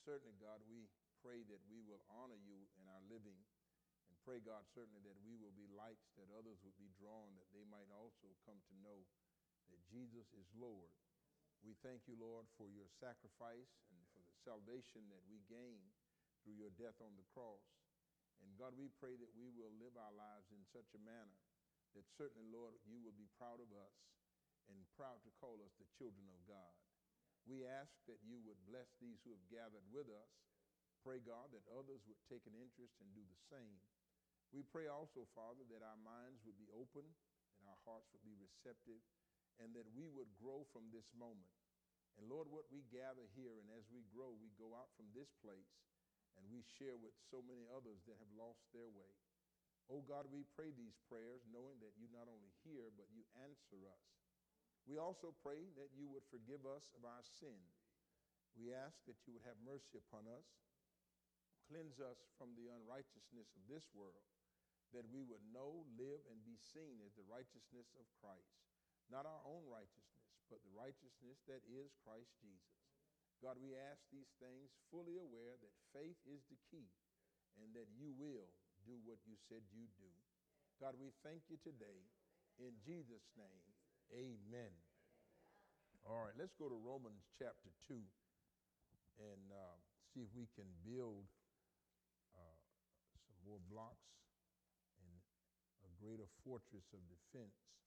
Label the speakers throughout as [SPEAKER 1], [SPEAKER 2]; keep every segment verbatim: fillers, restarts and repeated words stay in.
[SPEAKER 1] certainly, God, we pray that we will honor you in our living, and pray, God, certainly that we will be lights that others would be drawn, that they might also come to know that Jesus is Lord. We thank you, Lord, for your sacrifice and for the salvation that we gain through your death on the cross. And God, we pray that we will live our lives in such a manner that certainly, Lord, you will be proud of us and proud to call us the children of God. We ask that you would bless these who have gathered with us. Pray, God, that others would take an interest and do the same. We pray also, Father, that our minds would be open, that our hearts would be receptive, and that we would grow from this moment. And Lord, what we gather here, and as we grow, we go out from this place and we share with so many others that have lost their way. Oh God, we pray these prayers knowing that you not only hear, but you answer us. We also pray that you would forgive us of our sin. We ask that you would have mercy upon us, cleanse us from the unrighteousness of this world, that we would know, live, and be seen as the righteousness of Christ. Not our own righteousness, but the righteousness that is Christ Jesus. God, we ask these things fully aware that faith is the key and that you will do what you said you'd do. God, we thank you today. In Jesus' name, amen. All right, let's go to Romans chapter two and uh, see if we can build uh, some more blocks and a greater fortress of defense.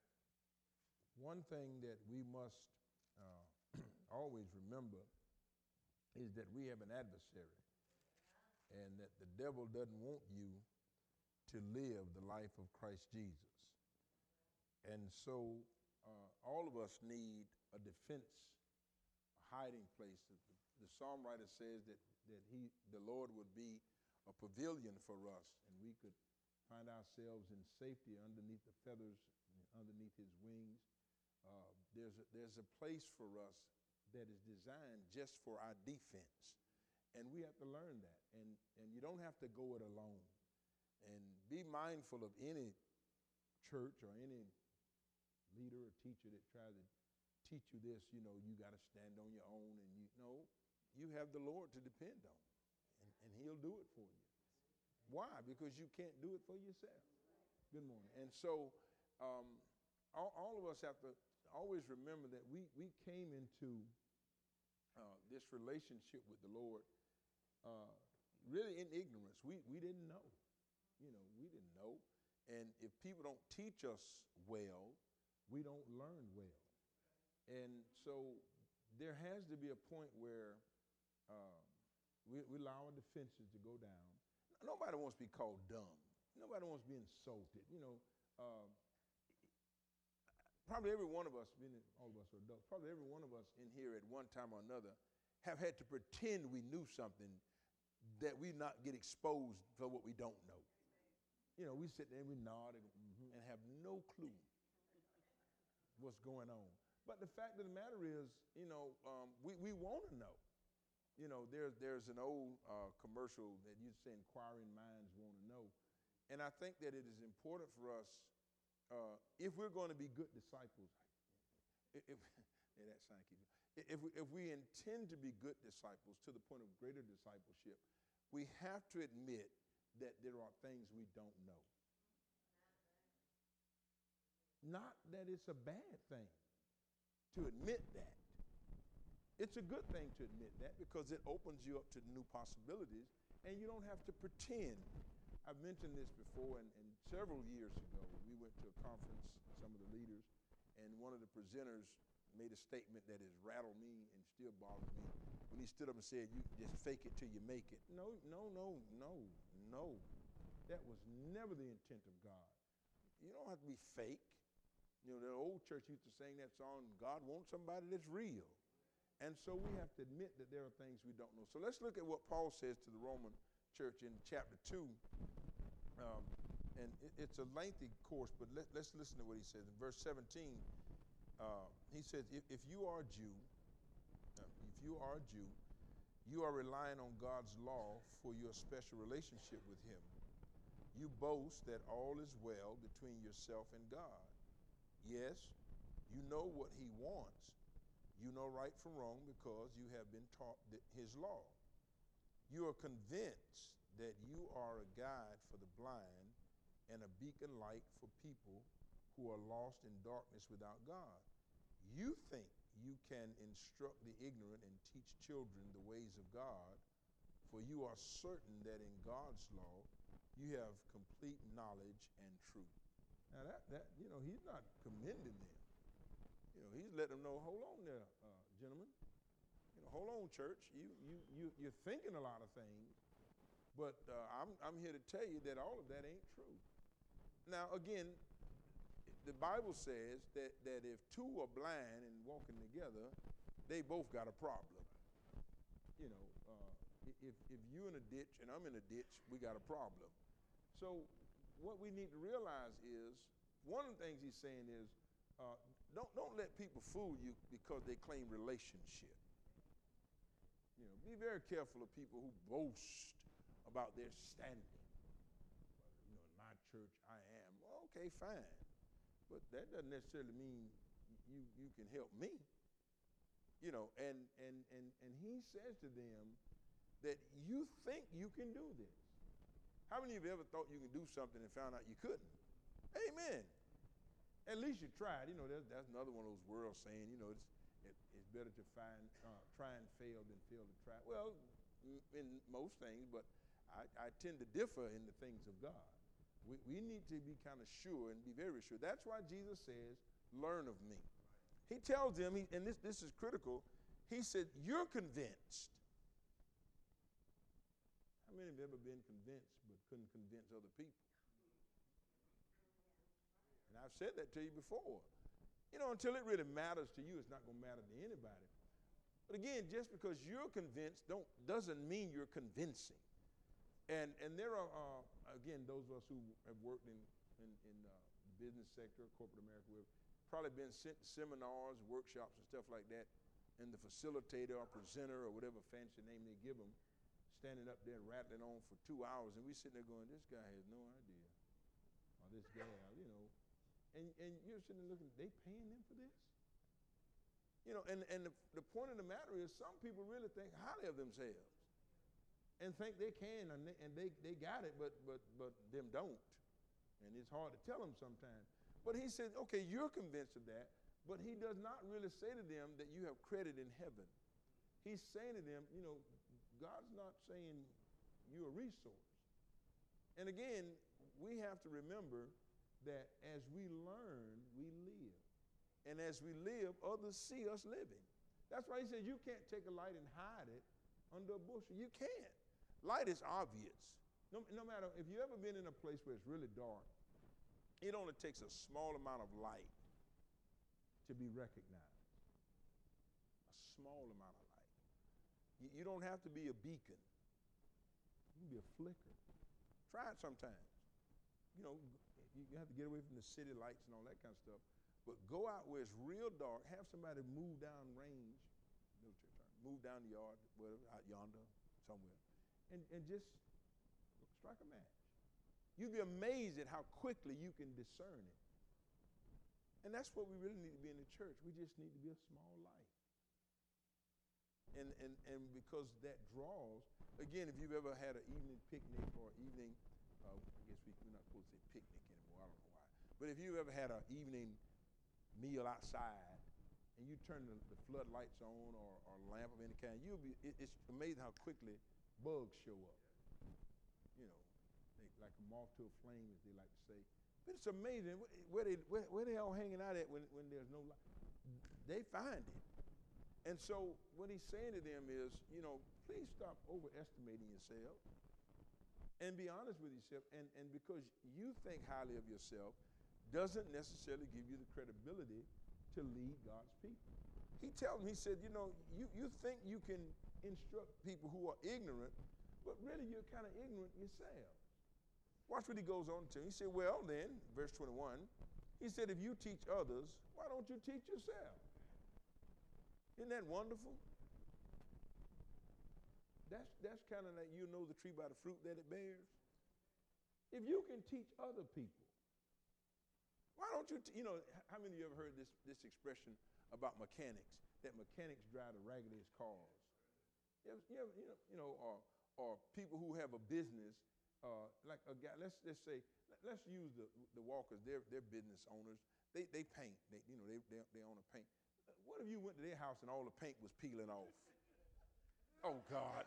[SPEAKER 1] One thing that we must uh, always remember is that we have an adversary, and that the devil doesn't want you to live the life of Christ Jesus. And so uh, all of us need a defense, a hiding place. The, the psalm writer says that, that he, the Lord would be a pavilion for us, and we could find ourselves in safety underneath the feathers, underneath his wings. Uh, there's, a, there's a place for us that is designed just for our defense. And we have to learn that. And, and you don't have to go it alone. And be mindful of any church or any leader or teacher that tries to teach you this, you know, you got to stand on your own. And you know, you have the Lord to depend on. And, and he'll do it for you. Why? Because you can't do it for yourself. Good morning. And so um, all, all of us have to always remember that we, we came into uh, this relationship with the Lord uh, really in ignorance. We, we didn't know. You know, we didn't know. And if people don't teach us well, we don't learn well. And so there has to be a point where uh, we, we allow our defenses to go down. Nobody wants to be called dumb. Nobody wants to be insulted. You know, uh, probably every one of us, meaning all of us are adults, probably every one of us in here at one time or another have had to pretend we knew something that we not get exposed for what we don't know. You know, we sit there and we nod and, mm-hmm, and have no clue what's going on. But the fact of the matter is, you know, um, we, we want to know. You know, there, there's an old uh, commercial that used to say inquiring minds want to know. And I think that it is important for us, uh, if we're going to be good disciples, if, yeah, that sign keeps, if, we, if we intend to be good disciples to the point of greater discipleship, we have to admit that there are things we don't know. Not that it's a bad thing to admit that. It's a good thing to admit that because it opens you up to new possibilities and you don't have to pretend. I've mentioned this before, and, and several years ago, we went to a conference, some of the leaders, and one of the presenters made a statement that has rattled me and still bothers me when he stood up and said, you just fake it till you make it. No, no, no, no, no. That was never the intent of God. You don't have to be fake. You know, the old church used to sing that song, God wants somebody that's real. And so we have to admit that there are things we don't know. So let's look at what Paul says to the Roman church in chapter two. Um, and it, it's a lengthy course, but let, let's listen to what he says. In verse seventeen, uh, he says, if, if you are a Jew, uh, if you are a Jew, you are relying on God's law for your special relationship with him. You boast that all is well between yourself and God. Yes, you know what he wants. You know right from wrong because you have been taught his law. You are convinced that you are a guide for the blind and a beacon light for people who are lost in darkness without God. You think you can instruct the ignorant and teach children the ways of God, for you are certain that in God's law you have complete knowledge and truth. Now that, that you know, he's not commending them. You know, he's letting them know, hold on there, uh, gentlemen. You know, hold on, church. You, you, you, you're thinking a lot of things, but uh, I'm, I'm here to tell you that all of that ain't true. Now, again, the Bible says that, that if two are blind and walking together, they both got a problem. You know, uh, if, if you're in a ditch and I'm in a ditch, we got a problem. So what we need to realize is, one of the things he's saying is, uh, don't, don't let people fool you because they claim relationship. You know, be very careful of people who boast about their standing. You know, in my church, I am. Well, okay, fine. But that doesn't necessarily mean you, you can help me. You know, and, and, and, and he says to them that you think you can do this. How many of you ever thought you could do something and found out you couldn't? Amen. At least you tried. You know, that's, that's another one of those world saying, you know, it's, it, it's better to find, uh, try and fail than fail to try. Well, in most things, but I, I tend to differ in the things of God. We, we need to be kind of sure and be very sure. That's why Jesus says, learn of me. He tells them, he, and this, this is critical, he said, you're convinced. How many have ever been convinced but couldn't convince other people? And I've said that to you before. You know, until it really matters to you, it's not going to matter to anybody. But again, just because you're convinced don't, doesn't mean you're convincing. And, and there are, uh, again, those of us who have worked in, in, in uh, the business sector, corporate America, we've probably been sent to seminars, workshops, and stuff like that, and the facilitator or presenter or whatever fancy name they give them, standing up there rattling on for two hours, and we sitting there going, this guy has no idea. Or this gal, you know. And, and you're sitting there looking, they paying them for this? You know, and, and the, the point of the matter is some people really think highly of themselves and think they can, and they, and they, they got it, but, but, but them don't. And it's hard to tell them sometimes. But he said, okay, you're convinced of that, but he does not really say to them that you have credit in heaven. He's saying to them, you know, God's not saying you're a resource. And again, we have to remember that as we learn, we live. And as we live, others see us living. That's why he says you can't take a light and hide it under a bushel. You can't. Light is obvious. No, no matter, if you've ever been in a place where it's really dark, it only takes a small amount of light to be recognized. A small amount of light. You, you don't have to be a beacon. You can be a flicker. Try it sometimes. You know, you have to get away from the city lights and all that kind of stuff. But go out where it's real dark, have somebody move down range, military term, move down the yard, whatever, out yonder, somewhere, and, and just strike a match. You'd be amazed at how quickly you can discern it. And that's what we really need to be in the church. We just need to be a small light. And, and, and because that draws, again, if you've ever had an evening picnic or evening, uh, I guess we, we're not supposed to say picnic anymore, I don't know why. But if you've ever had an evening meal outside and you turn the, the floodlights on or, or a lamp of any kind, you'll be, it, it's amazing how quickly bugs show up. You know, they, like a moth to a flame, as they like to say. But it's amazing where they, where, where they all hanging out at when, when there's no light. They find it. And so what he's saying to them is, you know, please stop overestimating yourself and be honest with yourself. And, and because you think highly of yourself doesn't necessarily give you the credibility to lead God's people. He tells them, he said, you know, you, you think you can instruct people who are ignorant, but really you're kind of ignorant yourself. Watch what he goes on to. He said, well then, verse twenty-one, he said, if you teach others, why don't you teach yourself? Isn't that wonderful? That's, that's kind of like you know the tree by the fruit that it bears. If you can teach other people, why don't you, t- you know, how many of you ever heard this, this expression about mechanics, that mechanics drive the raggediest cars? You ever, you ever, you know, you know or, or people who have a business, uh, like a guy, let's just say, let's use the, the Walkers, they're, they're business owners. They, they paint, they, you know, they, they, they own a paint. What if you went to their house and all the paint was peeling off? Oh, God.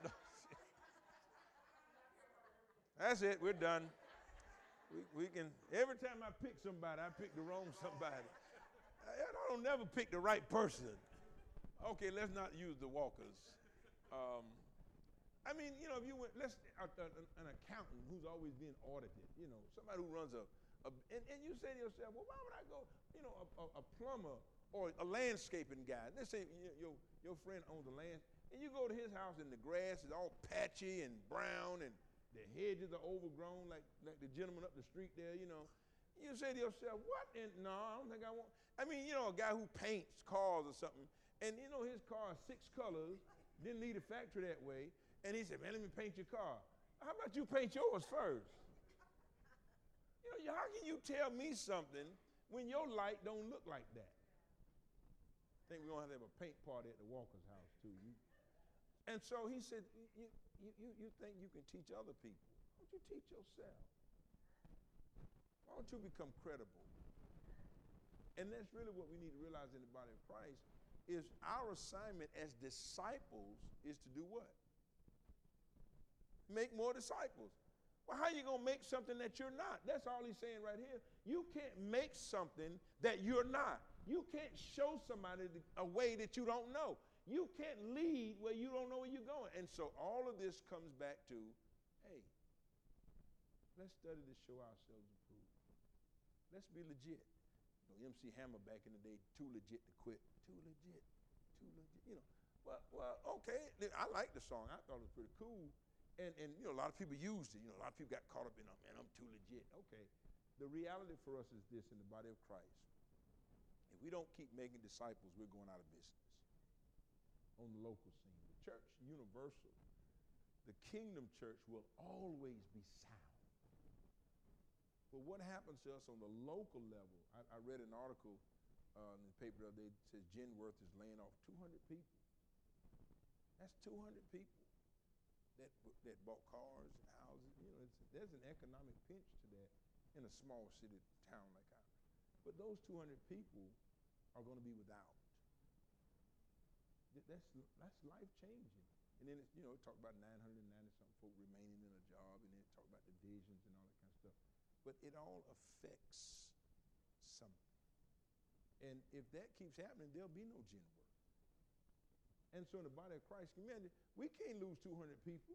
[SPEAKER 1] That's it, we're done. We, we can, every time I pick somebody, I pick the wrong somebody. I, I don't never pick the right person. Okay, let's not use the Walkers. Um, I mean, you know, if you went, let's, uh, uh, an accountant who's always being audited, you know, somebody who runs a, a and, and you say to yourself, well, why would I go, you know, a, a, a plumber or a landscaping guy. Let's say you, your, your friend owns a land, and you go to his house and the grass is all patchy and brown and the hedges are overgrown like, like the gentleman up the street there, you know. You say to yourself, what in, no, I don't think I want, I mean, you know, a guy who paints cars or something, and you know his car is six colors, didn't leave the factory that way, and he said, man, let me paint your car. How about you paint yours first? You know, how can you tell me something when your light don't look like that? I think we're gonna have to have a paint party at the Walker's house too. You, and so he said, you, you, you, you think you can teach other people. Why don't you teach yourself? Why don't you become credible? And that's really what we need to realize in the body of Christ is our assignment as disciples is to do what? Make more disciples. Well, how are you going to make something that you're not? That's all he's saying right here. You can't make something that you're not. You can't show somebody a way that you don't know. You can't lead where you don't know where you're going. And so all of this comes back to, hey, let's study to show ourselves approved. Let's be legit. You know, M C Hammer back in the day, too legit to quit. Too legit, too legit. You know, well, well, okay. I like the song. I thought it was pretty cool. And, and you know, a lot of people used it. You know, a lot of people got caught up in, oh, man, I'm too legit. Okay. The reality for us is this in the body of Christ. If we don't keep making disciples, we're going out of business on the local scene. The church, universal, the kingdom church will always be sound. But what happens to us on the local level? I, I read an article uh, in the paper the other day that says Genworth is laying off two hundred people. That's two hundred people that that bought cars and houses. You know, it's, there's an economic pinch to that in a small city town like ours. But those two hundred people are going to be without. That's that's life changing. And then it's, you know, it talk about nine hundred ninety something folk remaining in a job, and then it talk about divisions and all that kind of stuff. But it all affects something. And if that keeps happening, there'll be no Genworth. And so in the body of Christ, man, we can't lose two hundred people.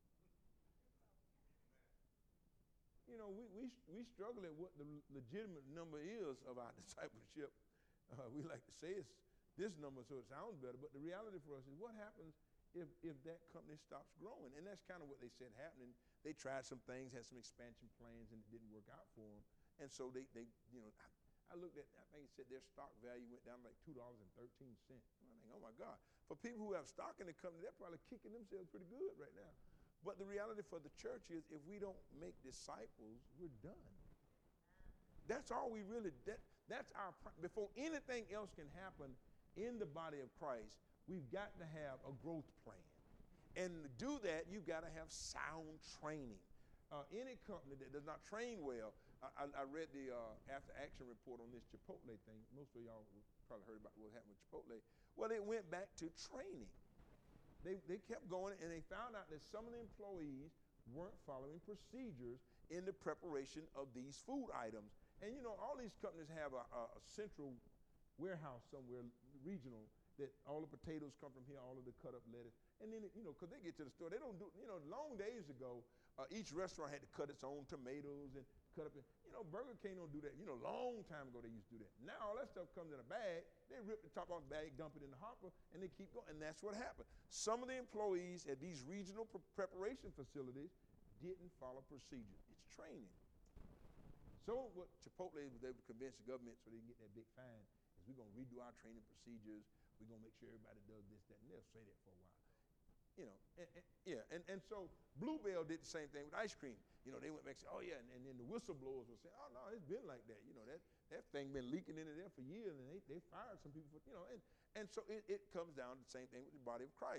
[SPEAKER 1] You know, we, we, we struggle at what the legitimate number is of our discipleship. Uh, we like to say it's this number so it sounds better, but the reality for us is what happens if, if that company stops growing? And that's kind of what they said happening. They tried some things, had some expansion plans, and it didn't work out for them. And so they, they you know, I, I looked at, I think it said their stock value went down like two dollars and thirteen cents. I think, oh my God. For people who have stock in the company, they're probably kicking themselves pretty good right now. But the reality for the church is if we don't make disciples, we're done. That's all we really, that, that's our, before anything else can happen in the body of Christ, we've got to have a growth plan. And to do that, you've got to have sound training. Uh, any company that does not train well, I, I read the uh, after action report on this Chipotle thing. Most of y'all probably heard about what happened with Chipotle. Well, it went back to training. They, they kept going, and they found out that some of the employees weren't following procedures in the preparation of these food items. And you know, all these companies have a, a, a central warehouse somewhere, regional, that all the potatoes come from here, all of the cut up lettuce. And then, you know, because they get to the store, they don't do, you know, long days ago, uh, each restaurant had to cut its own tomatoes and cut up, in, you know, Burger King don't do that. You know, long time ago they used to do that. Now all that stuff comes in a bag, they rip the top off the bag, dump it in the hopper, and they keep going, and that's what happened. Some of the employees at these regional pre preparation facilities didn't follow procedures. It's training. So what Chipotle was able to convince the government so they can get that big fine is we're going to redo our training procedures. We're going to make sure everybody does this, that, and they'll say that for a while. You know, and, and, yeah, and, and so Bluebell did the same thing with ice cream. You know, they went back and said, oh yeah, and, and then the whistleblowers were saying, oh no, it's been like that. You know, that, that thing been leaking into there for years, and they, they fired some people for, you know, and, and so it, it comes down to the same thing with the body of Christ.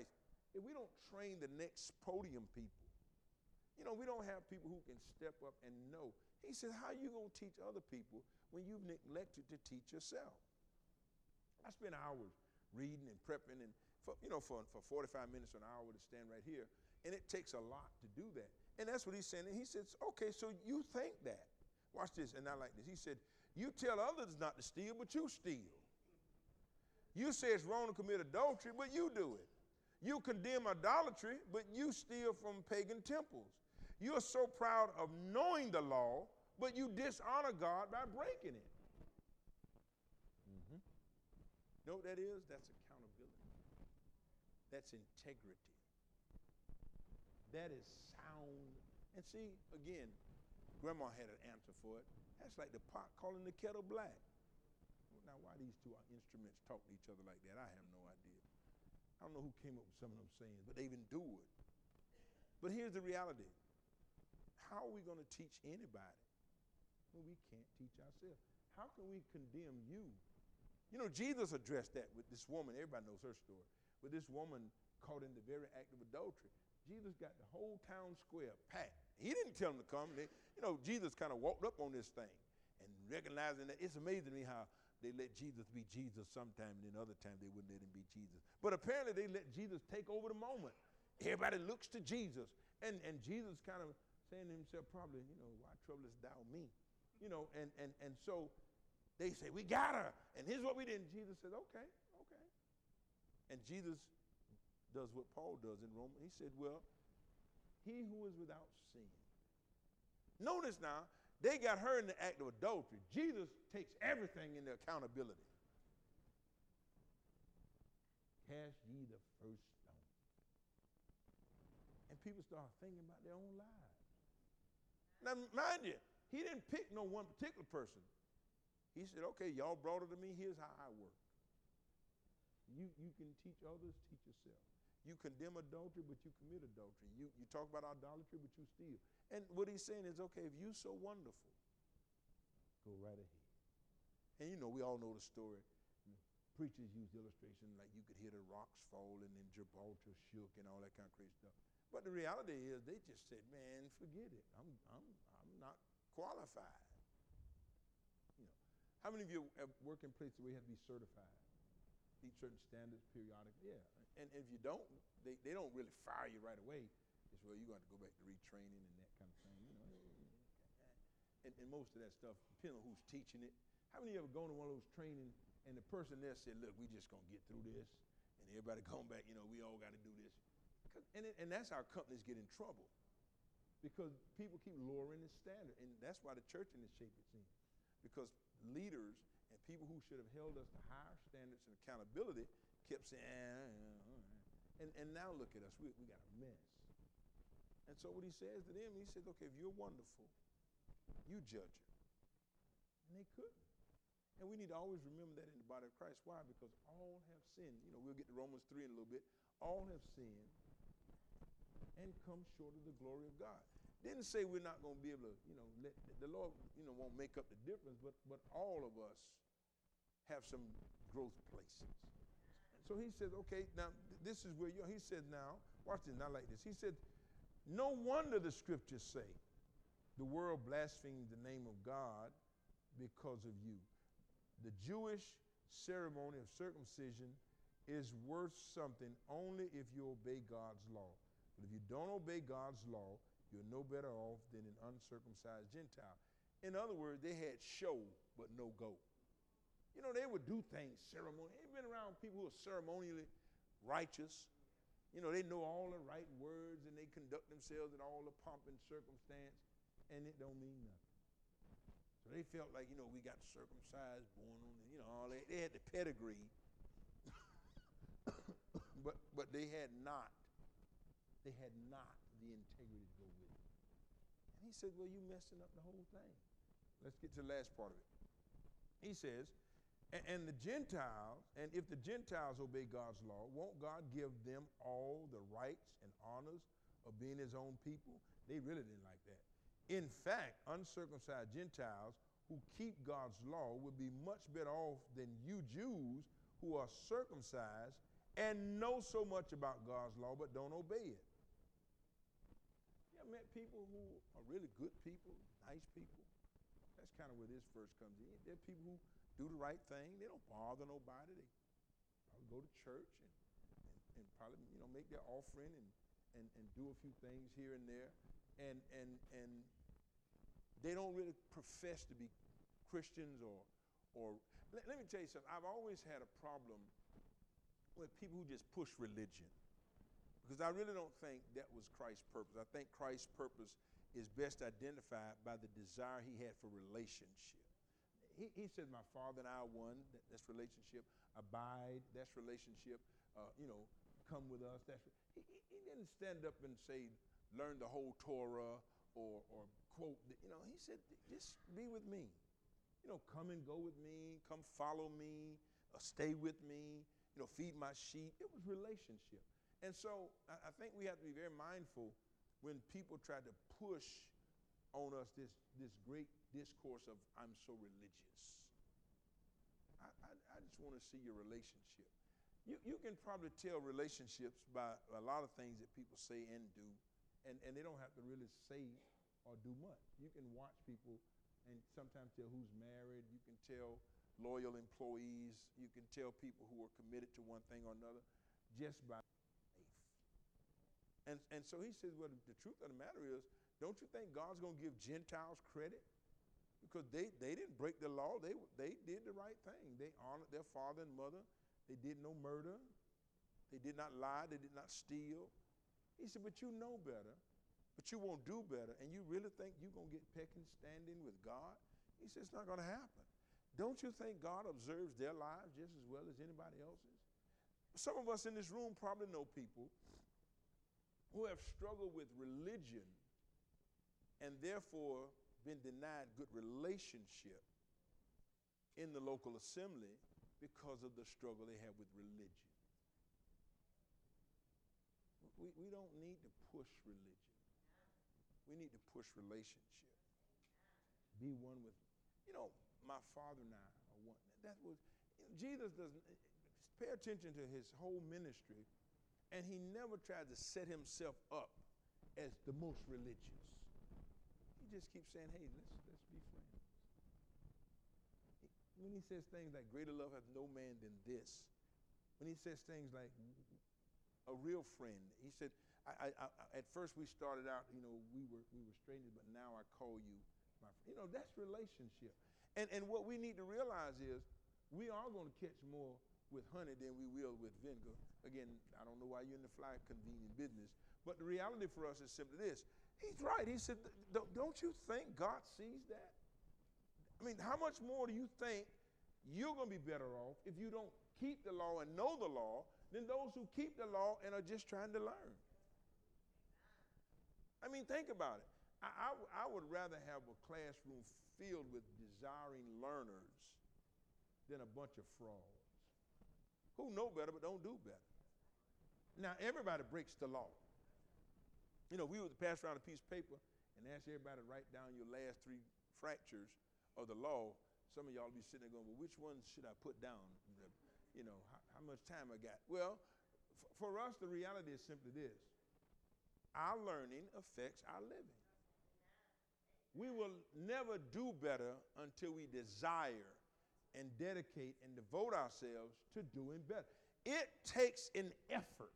[SPEAKER 1] if we don't train the next podium people, you know, we don't have people who can step up and know. He says, how are you going to teach other people when you've neglected to teach yourself? I spend hours reading and prepping, and for, you know, for, for forty-five minutes or an hour to stand right here, and it takes a lot to do that. And that's what he's saying. And he says, okay, so you think that. Watch this, and I like this. He said, you tell others not to steal, but you steal. You say it's wrong to commit adultery, but you do it. You condemn idolatry, but you steal from pagan temples. You are so proud of knowing the law, but you dishonor God by breaking it. Mm-hmm. You know what that is? That's accountability. That's integrity. That is sound. And see, again, Grandma had an answer for it. That's like the pot calling the kettle black. Now, why these two instruments talk to each other like that, I have no idea. I don't know who came up with some of them sayings, but they've endured. But here's the reality. How are we going to teach anybody when we can't teach ourselves? How can we condemn you? You know, Jesus addressed that with this woman. Everybody knows her story. With this woman caught in the very act of adultery. Jesus got the whole town square packed. He didn't tell them to come. They, you know, Jesus kind of walked up on this thing and recognizing that. It's amazing to me how they let Jesus be Jesus sometime, and then other times they wouldn't let him be Jesus. But apparently they let Jesus take over the moment. Everybody looks to Jesus. And, and Jesus kind of saying to himself probably, you know, why troublest thou me? You know, and, and, and so they say, we got her. And here's what we did. And Jesus says, okay, okay. And Jesus does what Paul does in Romans. He said, well, he who is without sin. Notice now, they got her in the act of adultery. Jesus takes everything into accountability. Cast ye the first stone. And people start thinking about their own lives. Now, mind you, he didn't pick no one particular person. He said, okay, y'all brought her to me. Here's how I work. You, you can teach others, teach yourself. You condemn adultery, but you commit adultery. You, you talk about idolatry, but you steal. And what he's saying is, okay, if you're so wonderful, go right ahead. And you know, we all know the story. You know, preachers use illustration like you could hear the rocks fall and then Gibraltar shook and all that kind of crazy stuff. But the reality is they just said, man, forget it. I'm, I'm, I'm not qualified. You know, how many of you have worked in places where you have to be certified? Meet certain standards periodically? Yeah. And if you don't, they, they don't really fire you right away. It's well, you're going to have to go back to retraining and that kind of thing. You know, and, and most of that stuff, depending on who's teaching it. How many of you ever gone to one of those training and the person there said, look, we just going to get through this. And everybody going back, you know, we all got to do this. And, it, and that's how companies get in trouble. Because people keep lowering the standard. And that's why the church in this shape it's in. Because leaders and people who should have held us to higher standards and accountability kept saying, eh, all right. And, and now look at us, we, we got a mess. And so what he says to them, he says, okay, if you're wonderful, you judge it. And they couldn't. And we need to always remember that in the body of Christ. Why? Because all have sinned. You know, we'll get to Romans three in a little bit. All have sinned and come short of the glory of God. Didn't say we're not going to be able to, you know, let the Lord, you know, won't make up the difference, but but all of us have some growth places. So he says, okay, now this is where you are. He said, now, watch this, not like this. He said, no wonder the scriptures say the world blasphemes the name of God because of you. The Jewish ceremony of circumcision is worth something only if you obey God's law. But if you don't obey God's law, you're no better off than an uncircumcised Gentile. In other words, they had show but no go. You know, they would do things ceremonially. They've been around people who are ceremonially righteous. You know, they know all the right words and they conduct themselves in all the pomp and circumstance, and it don't mean nothing. So they felt like, you know, we got circumcised, born on, the, you know, all that. They had the pedigree, but but they had not, they had not the integrity to go with it. And he said, well, you messing up the whole thing. Let's get to the last part of it. He says, and the Gentiles, and if the Gentiles obey God's law, won't God give them all the rights and honors of being his own people? They really didn't like that. In fact, uncircumcised Gentiles who keep God's law would be much better off than you Jews who are circumcised and know so much about God's law but don't obey it. You ever met people who are really good people, nice people? That's kind of where this verse comes in. They're people who do the right thing. They don't bother nobody. They probably go to church and, and, and probably, you know, make their offering and, and, and do a few things here and there. And, and, and they don't really profess to be Christians or, or let, let me tell you something. I've always had a problem with people who just push religion, because I really don't think that was Christ's purpose. I think Christ's purpose is best identified by the desire he had for relationship. He, he said, my Father and I are one. That, that's relationship. Abide, that's relationship. Uh, you know, come with us. That's he, he didn't stand up and say, learn the whole Torah or, or quote. You know, he said, just be with me. You know, come and go with me. Come follow me. Uh, stay with me. You know, feed my sheep. It was relationship. And so I, I think we have to be very mindful when people try to push on us this, this great discourse of I'm so religious. I, I, I just want to see your relationship. You, you can probably tell relationships by a lot of things that people say and do, and, and they don't have to really say or do much. You can watch people and sometimes tell who's married. You can tell loyal employees. You can tell people who are committed to one thing or another just by faith. And, and so he says, well, the truth of the matter is, don't you think God's going to give Gentiles credit? Because they, they didn't break the law. They, they did the right thing. They honored their father and mother. They did no murder. They did not lie. They did not steal. He said, but you know better, but you won't do better, and you really think you're going to get pecking standing with God? He said, it's not going to happen. Don't you think God observes their lives just as well as anybody else's? Some of us in this room probably know people who have struggled with religion and therefore been denied good relationship in the local assembly because of the struggle they have with religion. We, we don't need to push religion. We need to push relationship. Be one with, you know, my father and I are one. That was, Jesus doesn't, pay attention to his whole ministry, and he never tried to set himself up as the most religious. He just keeps saying, hey, let's, let's be friends. When he says things like, greater love hath no man than this, when he says things like, a real friend, he said, I, I, I, at first we started out, you know, we were we were strangers, but now I call you my friend. You know, that's relationship. And, and what we need to realize is we are going to catch more with honey than we will with vinegar. Again, I don't know why you're in the fly convenient business, but the reality for us is simply this. He's right. He said, don't you think God sees that? I mean, how much more do you think you're going to be better off if you don't keep the law and know the law than those who keep the law and are just trying to learn? I mean, think about it. I, I, I would rather have a classroom filled with desiring learners than a bunch of frauds who know better but don't do better. Now, everybody breaks the law. You know, we would pass around a piece of paper and ask everybody to write down your last three fractures of the law. Some of y'all will be sitting there going, well, which one should I put down? You know, how, how much time I got? Well, f- for us, the reality is simply this. Our learning affects our living. We will never do better until we desire and dedicate and devote ourselves to doing better. It takes an effort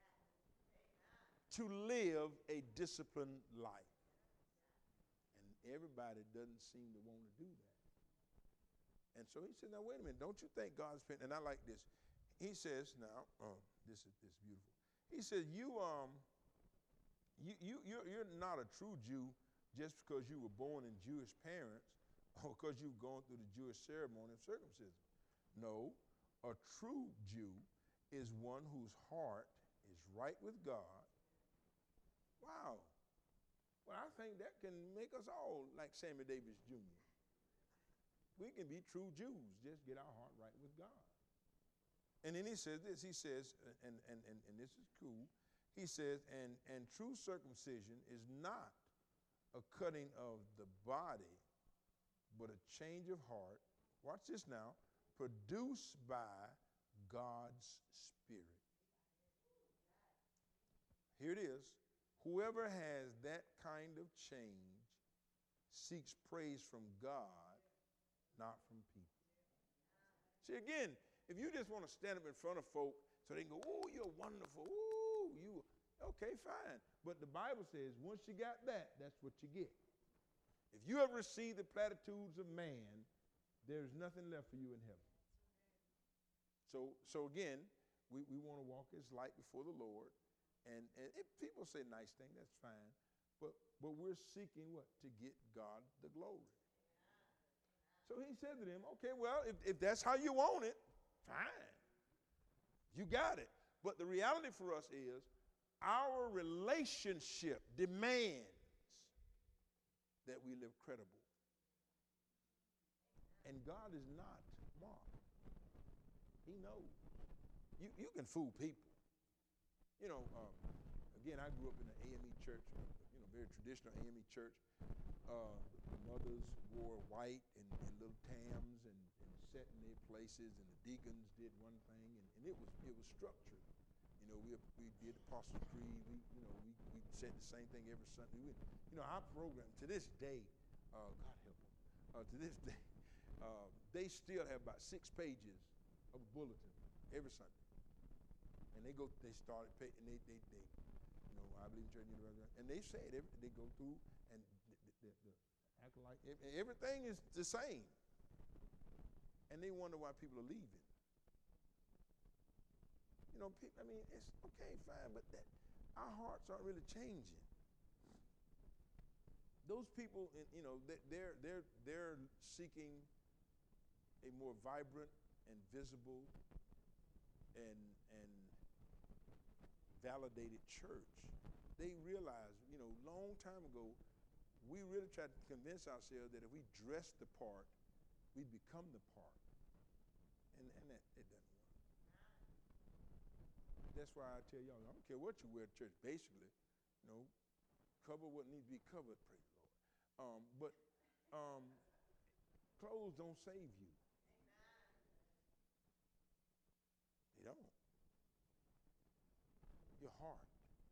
[SPEAKER 1] to live a disciplined life. And everybody doesn't seem to want to do that. And so he said, now, wait a minute. Don't you think God's, and I like this. He says, now, oh, this is this is beautiful. He says, you, um, you, you, you're, you're not a true Jew just because you were born in Jewish parents or because you've gone through the Jewish ceremony of circumcision. No, a true Jew is one whose heart is right with God. Wow. Well, I think that can make us all like Sammy Davis Junior We can be true Jews, just get our heart right with God. And then he says this, he says, and, and, and, and this is cool, he says, and, and true circumcision is not a cutting of the body, but a change of heart, watch this now, produced by God's Spirit. Here it is. Whoever has that kind of change seeks praise from God, not from people. See, again, if you just want to stand up in front of folk so they can go, oh, you're wonderful, oh, you, okay, fine. But the Bible says once you got that, that's what you get. If you have received the platitudes of man, there's nothing left for you in heaven. So, so again, we, we want to walk as light before the Lord. And, and if people say nice things, that's fine. But, but we're seeking what? To get God the glory. So he said to them, okay, well, if, if that's how you want it, fine. You got it. But the reality for us is our relationship demands that we live credible. And God is not mocked. He knows. You, you can fool people. You know, um, again, I grew up in an A M E church, you know, very traditional A M E church. Uh, the mothers wore white and, and little tams and, and sat in their places, and the deacons did one thing, and, and it was it was structured. You know, we we did Apostles' Creed. We you know we we said the same thing every Sunday. We, you know, our program to this day, uh, God help them. Uh, to this day, uh, they still have about six pages of a bulletin every Sunday. And they go, they started, pay, and they, they, they, you know, I believe in church, and they say it, every, they go through, and the, the, the acolyte, everything is the same. And they wonder why people are leaving. You know, people, I mean, it's okay, fine, but that, our hearts aren't really changing. Those people, you know, they're, they're, they're seeking a more vibrant and visible and, and validated church. They realize, you know, long time ago, we really tried to convince ourselves that if we dress the part, we'd become the part. And, and that, it doesn't work. That's why I tell y'all, I don't care what you wear to church, basically, you know, cover what needs to be covered, praise the Lord. Um, but um, clothes don't save you. They don't. Your heart.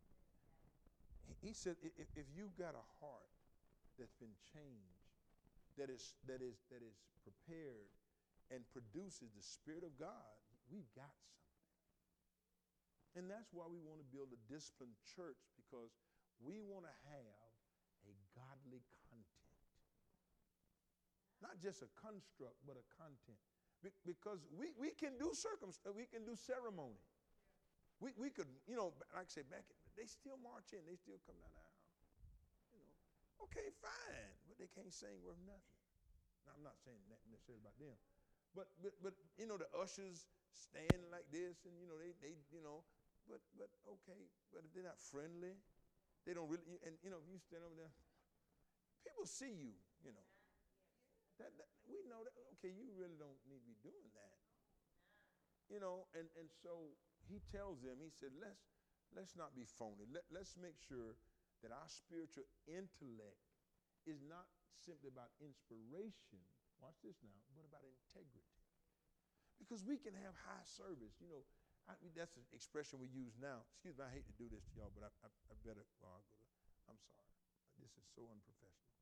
[SPEAKER 1] He said, if, if you've got a heart that's been changed, that is that is that is prepared and produces the Spirit of God, we've got something. And that's why we want to build a disciplined church, because we want to have a godly content. Not just a construct, but a content. Be- because we, we can do circumstance, we can do ceremony. We we could, you know, like I said, back in, they still march in, they still come down the aisle. You know, okay, fine, but they can't sing worth nothing. Now, I'm not saying that necessarily about them, but but but you know, the ushers stand like this, and you know, they they you know, but but okay, but if they're not friendly, they don't really. And you know, if you stand over there, people see you. You know, that, that we know that. Okay, you really don't need to be doing that. You know, and and so. He tells them, he said, let's, let's not be phony. Let, let's make sure that our spiritual intellect is not simply about inspiration, watch this now, but about integrity. Because we can have high service. You know, I mean, that's an expression we use now. Excuse me, I hate to do this to y'all, but I, I, I better, well, I'll go to, I'm sorry. This is so unprofessional.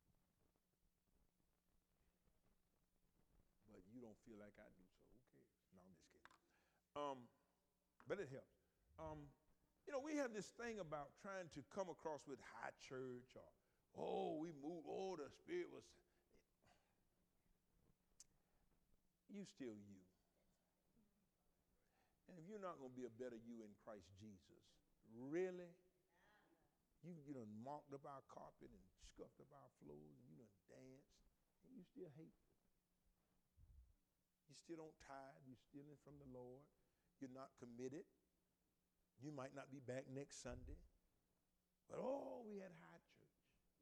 [SPEAKER 1] But you don't feel like I do, so who cares? No, I'm just kidding. Um, But it helps. Um, you know, we have this thing about trying to come across with high church, or, oh, we moved, oh, the Spirit was. You still you. And if you're not going to be a better you in Christ Jesus, really, you, you done marked up our carpet and scuffed up our floors, and you done danced, and you still hateful. You still don't tithe. You're stealing from the Lord. You're not committed. You might not be back next Sunday. But, oh, we had high church.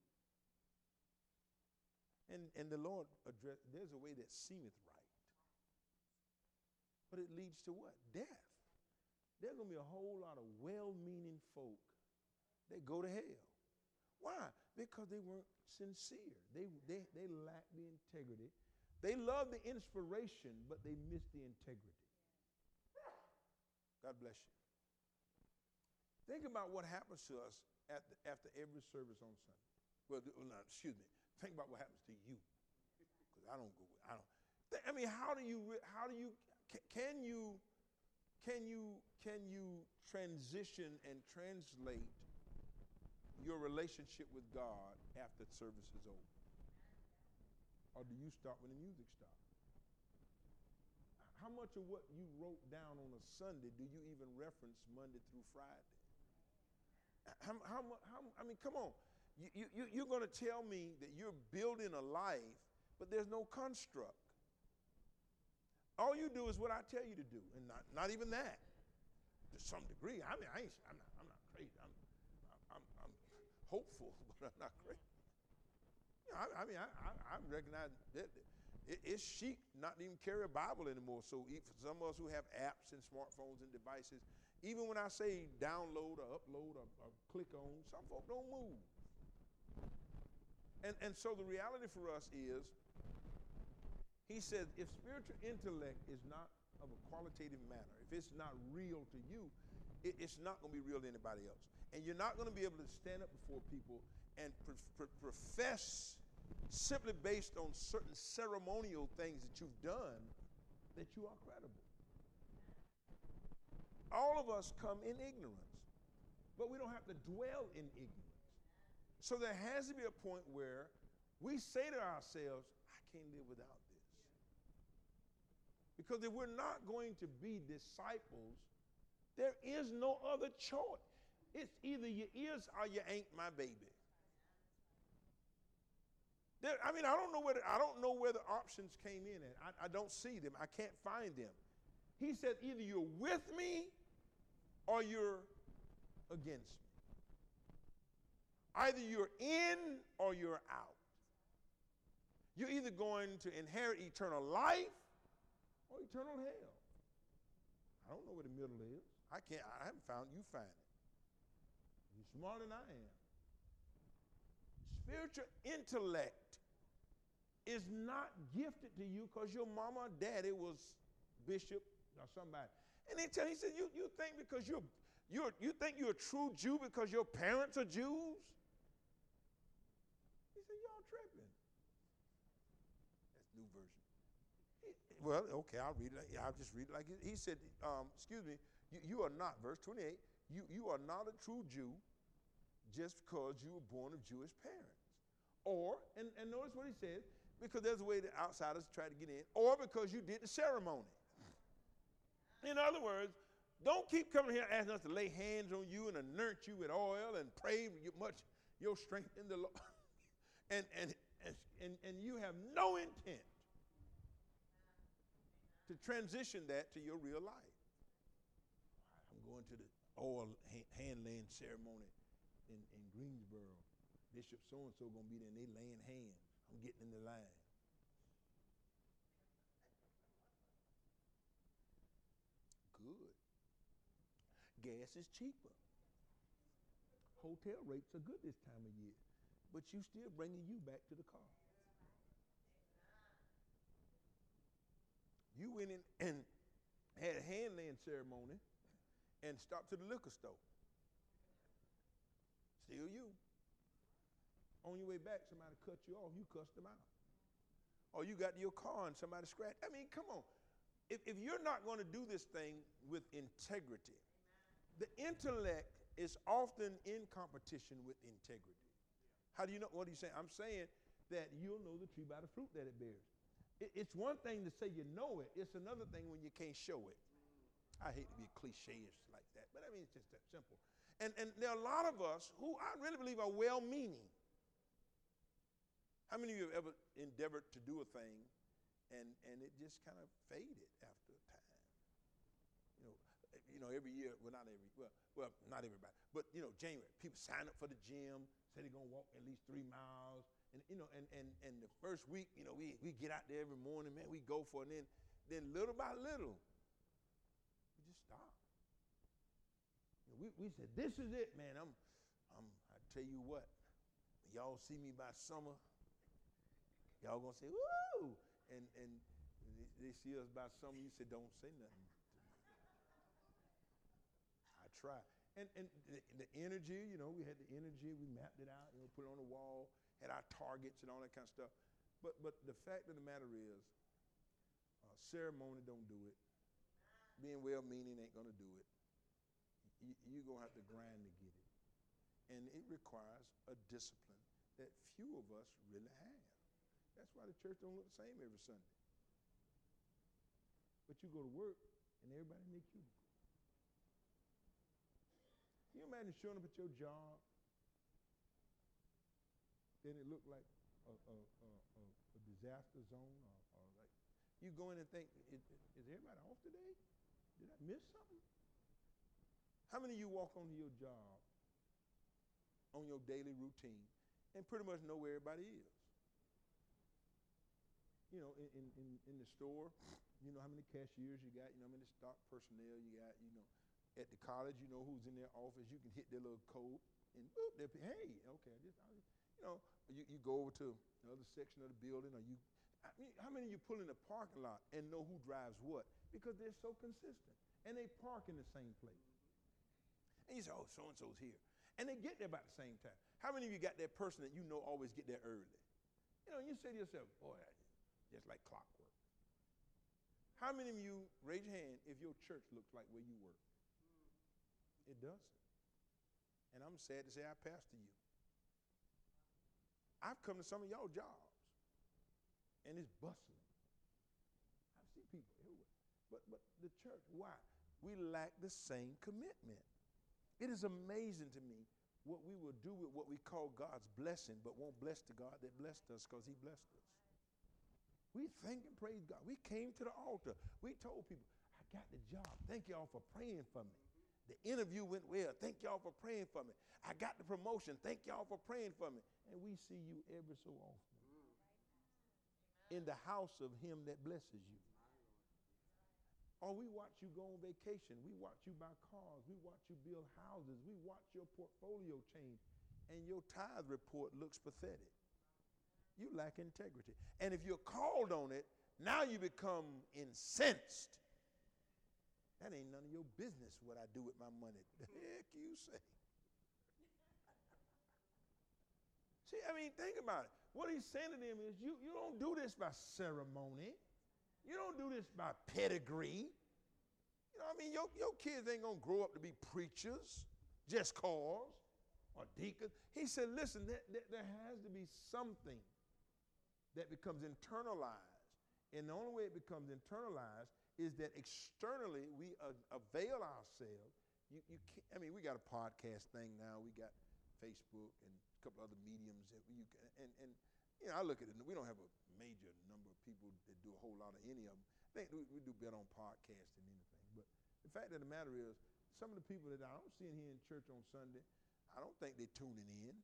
[SPEAKER 1] And, and the Lord addressed, there's a way that seemeth right. But it leads to what? Death. There's going to be a whole lot of well-meaning folk that go to hell. Why? Because they weren't sincere. They, they, they lacked the integrity. They loved the inspiration, but they missed the integrity. God bless you. Think about what happens to us at the, after every service on Sunday. Well, no, excuse me. Think about what happens to you, because I don't go. I don't. I mean, how do you? How do you? Can you? Can you? Can you transition and translate your relationship with God after service is over, or do you start when the music stops? How much of what you wrote down on a Sunday do you even reference Monday through Friday? How, how, how, I mean, come on. You, you, you're going to tell me that you're building a life, but there's no construct. All you do is what I tell you to do, and not, not even that. To some degree. I mean, I ain't, I'm, not, I'm not crazy. I'm, I'm, I'm hopeful, but I'm not crazy. You know, I, I mean, I, I, I recognize that it, it's chic not to even carry a Bible anymore. So for some of us who have apps and smartphones and devices, even when I say download or upload or, or click on, some folk don't move. And, and so the reality for us is, he says, if spiritual intellect is not of a qualitative manner, if it's not real to you, it, it's not going to be real to anybody else. And you're not going to be able to stand up before people and pr- pr- profess simply based on certain ceremonial things that you've done that you are credible. All of us come in ignorance, but we don't have to dwell in ignorance. So there has to be a point where we say to ourselves, I can't live without this. Because if we're not going to be disciples, there is no other choice. It's either you is or you ain't my baby. There, I mean, I don't know where the, I don't know where the options came in at. I, I don't see them. I can't find them. He said either you're with me or you're against me. Either you're in or you're out. You're either going to inherit eternal life or eternal hell. I don't know where the middle is. I can't, I haven't found it. You find it. You're smarter than I am. Spiritual intellect is not gifted to you because your mama or daddy was bishop or somebody. And they tell he said, you, you think because you're, you're you think you're a true Jew because your parents are Jews? He said, y'all tripping. That's new version. He, well, okay, I'll read it. I'll just read it like it. He said, um, excuse me, you, you are not, verse twenty-eight, you, you are not a true Jew just because you were born of Jewish parents. Or, and, and notice what he said, because there's a way that outsiders try to get in, or because you did the ceremony. In other words, don't keep coming here asking us to lay hands on you and anoint you with oil and pray much your strength in the Lord. and, and, and, and you have no intent to transition that to your real life. I'm going to the oil hand-laying ceremony in, in Greensboro. Bishop so-and-so going to be there and they laying hands. I'm getting in the line. Good. Gas is cheaper. Hotel rates are good this time of year, but you still bringing you back to the car. You went in and had a hand-laying ceremony and stopped to the liquor store. Still you. On your way back, somebody cut you off, you cussed them out. Or you got to your car and somebody scratched. I mean, come on. If, if you're not going to do this thing with integrity, the intellect is often in competition with integrity. How do you know? What are you saying? I'm saying that you'll know the tree by the fruit that it bears. It, it's one thing to say you know it. It's another thing when you can't show it. I hate to be cliche-ish like that, but I mean, it's just that simple. And, and there are a lot of us who I really believe are well-meaning. How many of you have ever endeavored to do a thing and, and it just kind of faded after a time? You know, you know, every year, well, not every, well, well, not everybody, but, you know, January, people sign up for the gym, say they're going to walk at least three miles. And, you know, and, and, and the first week, you know, we, we get out there every morning, man, we go for it. And then, then little by little, we just stop. You know, we, we said, this is it, man. I'm, I'm, I tell you what, y'all see me by summer, y'all gonna say, woo! And, and they, they see us by summer, you say, don't say nothing to me. I try. And, and the, the energy, you know, we had the energy, we mapped it out, you know, put it on the wall, had our targets and all that kind of stuff. But, but the fact of the matter is, uh, ceremony don't do it. Being well-meaning ain't going to do it. You, you're going to have to grind to get it. And it requires a discipline that few of us really have. That's why the church don't look the same every Sunday. But you go to work, and everybody in their cubicle. Can you imagine showing up at your job, then it looked like a, a, a, a, a disaster zone, or, or like you go in and think, is, is everybody off today? Did I miss something? How many of you walk onto your job on your daily routine and pretty much know where everybody is? You know, in, in, in the store, you know how many cashiers you got, you know how many stock personnel you got, you know. At the college, you know who's in their office. You can hit their little code and boop, they'll be, hey, okay, I just, I just, you know, you, you go over to the other section of the building, or you, I mean, how many of you pull in the parking lot and know who drives what? Because they're so consistent, and they park in the same place. And you say, oh, so-and-so's here. And they get there about the same time. How many of you got that person that you know always get there early? You know, you say to yourself, boy, just like clockwork. How many of you, raise your hand, if your church looks like where you work? It doesn't. And I'm sad to say I pastor you. I've come to some of y'all jobs, and it's bustling. I've seen people everywhere. But, but the church, why? We lack the same commitment. It is amazing to me what we will do with what we call God's blessing, but won't bless the God that blessed us because he blessed us. We thank and praise God. We came to the altar. We told people, I got the job. Thank y'all for praying for me. The interview went well. Thank y'all for praying for me. I got the promotion. Thank y'all for praying for me. And we see you every so often in the house of him that blesses you. Or we watch you go on vacation. We watch you buy cars. We watch you build houses. We watch your portfolio change. And your tithe report looks pathetic. You lack integrity. And if you're called on it, now you become incensed. That ain't none of your business what I do with my money. The heck you say? See, I mean, think about it. What he's saying to them is, you, you don't do this by ceremony. You don't do this by pedigree. You know what I mean? Your, your kids ain't going to grow up to be preachers just cause, or deacons. He said, listen, there, there, there has to be something that becomes internalized. And the only way it becomes internalized is that externally we uh, avail ourselves. You, you can't, I mean, we got a podcast thing now. We got Facebook and a couple other mediums that you can, and, and you know, I look at it, we don't have a major number of people that do a whole lot of any of them. I think we, we do better on podcasts than anything. But the fact of the matter is, some of the people that I don't see in here in church on Sunday, I don't think they're tuning in.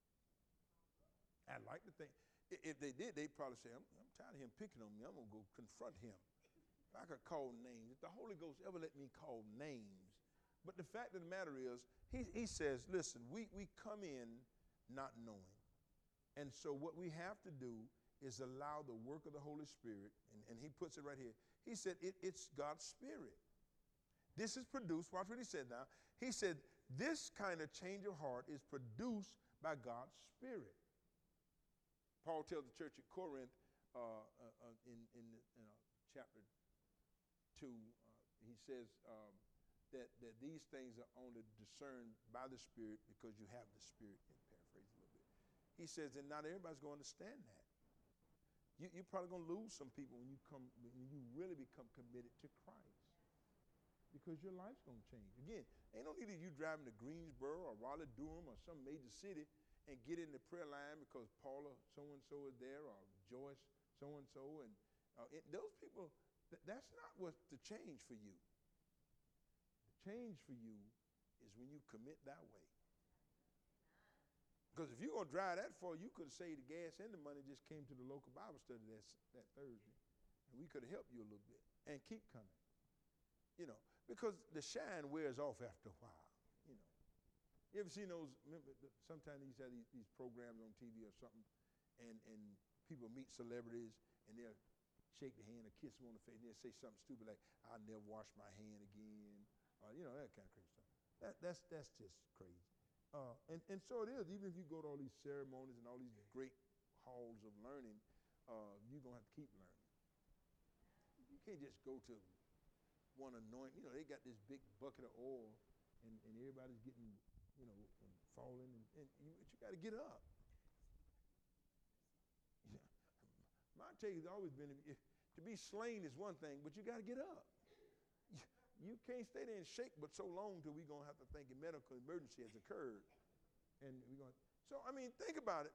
[SPEAKER 1] I'd like to think, if they did, they'd probably say, I'm, I'm tired of him picking on me. I'm going to go confront him. If I could call names, if the Holy Ghost ever let me call names. But the fact of the matter is, he, he says, listen, we, we come in not knowing. And so what we have to do is allow the work of the Holy Spirit, and, and he puts it right here. He said it, it's God's Spirit. This is produced, watch what he said now. He said this kind of change of heart is produced by God's Spirit. Paul tells the church at Corinth uh, uh, uh, in, in, in uh, chapter two, uh, he says um, that, that these things are only discerned by the Spirit because you have the Spirit, and paraphrase a little bit. He says that not everybody's going to understand that. You, you're probably going to lose some people when you come when you really become committed to Christ, because your life's going to change. Again, ain't no need of you driving to Greensboro or Raleigh, Durham, or some major city and get in the prayer line because Paula so-and-so is there, or Joyce so-and-so. And uh, it, those people, th- that's not what's the change for you. The change for you is when you commit that way. Because if you're going to drive that far, you could have saved the gas and the money, just came to the local Bible study that, that Thursday. And we could have helped you a little bit and keep coming. You know, because the shine wears off after a while. You know, you ever seen those, remember, sometimes these have these, these programs on T V or something, and, and people meet celebrities, and they'll shake their hand or kiss them on the face, and they'll say something stupid like, I'll never wash my hand again, or, you know, that kind of crazy stuff. That, that's, that's just crazy. Uh, and, and so it is. Even if you go to all these ceremonies and all these great halls of learning, uh, you're going to have to keep learning. You can't just go to one anoint. You know, they got this big bucket of oil, and, and everybody's getting, you know, and falling, and, and you, but you got to get up. Yeah. My take has always been, if, if, to be slain is one thing, but you got to get up. You, you can't stay there and shake but so long till we're going to have to think a medical emergency has occurred. And we're going to, so, I mean, think about it.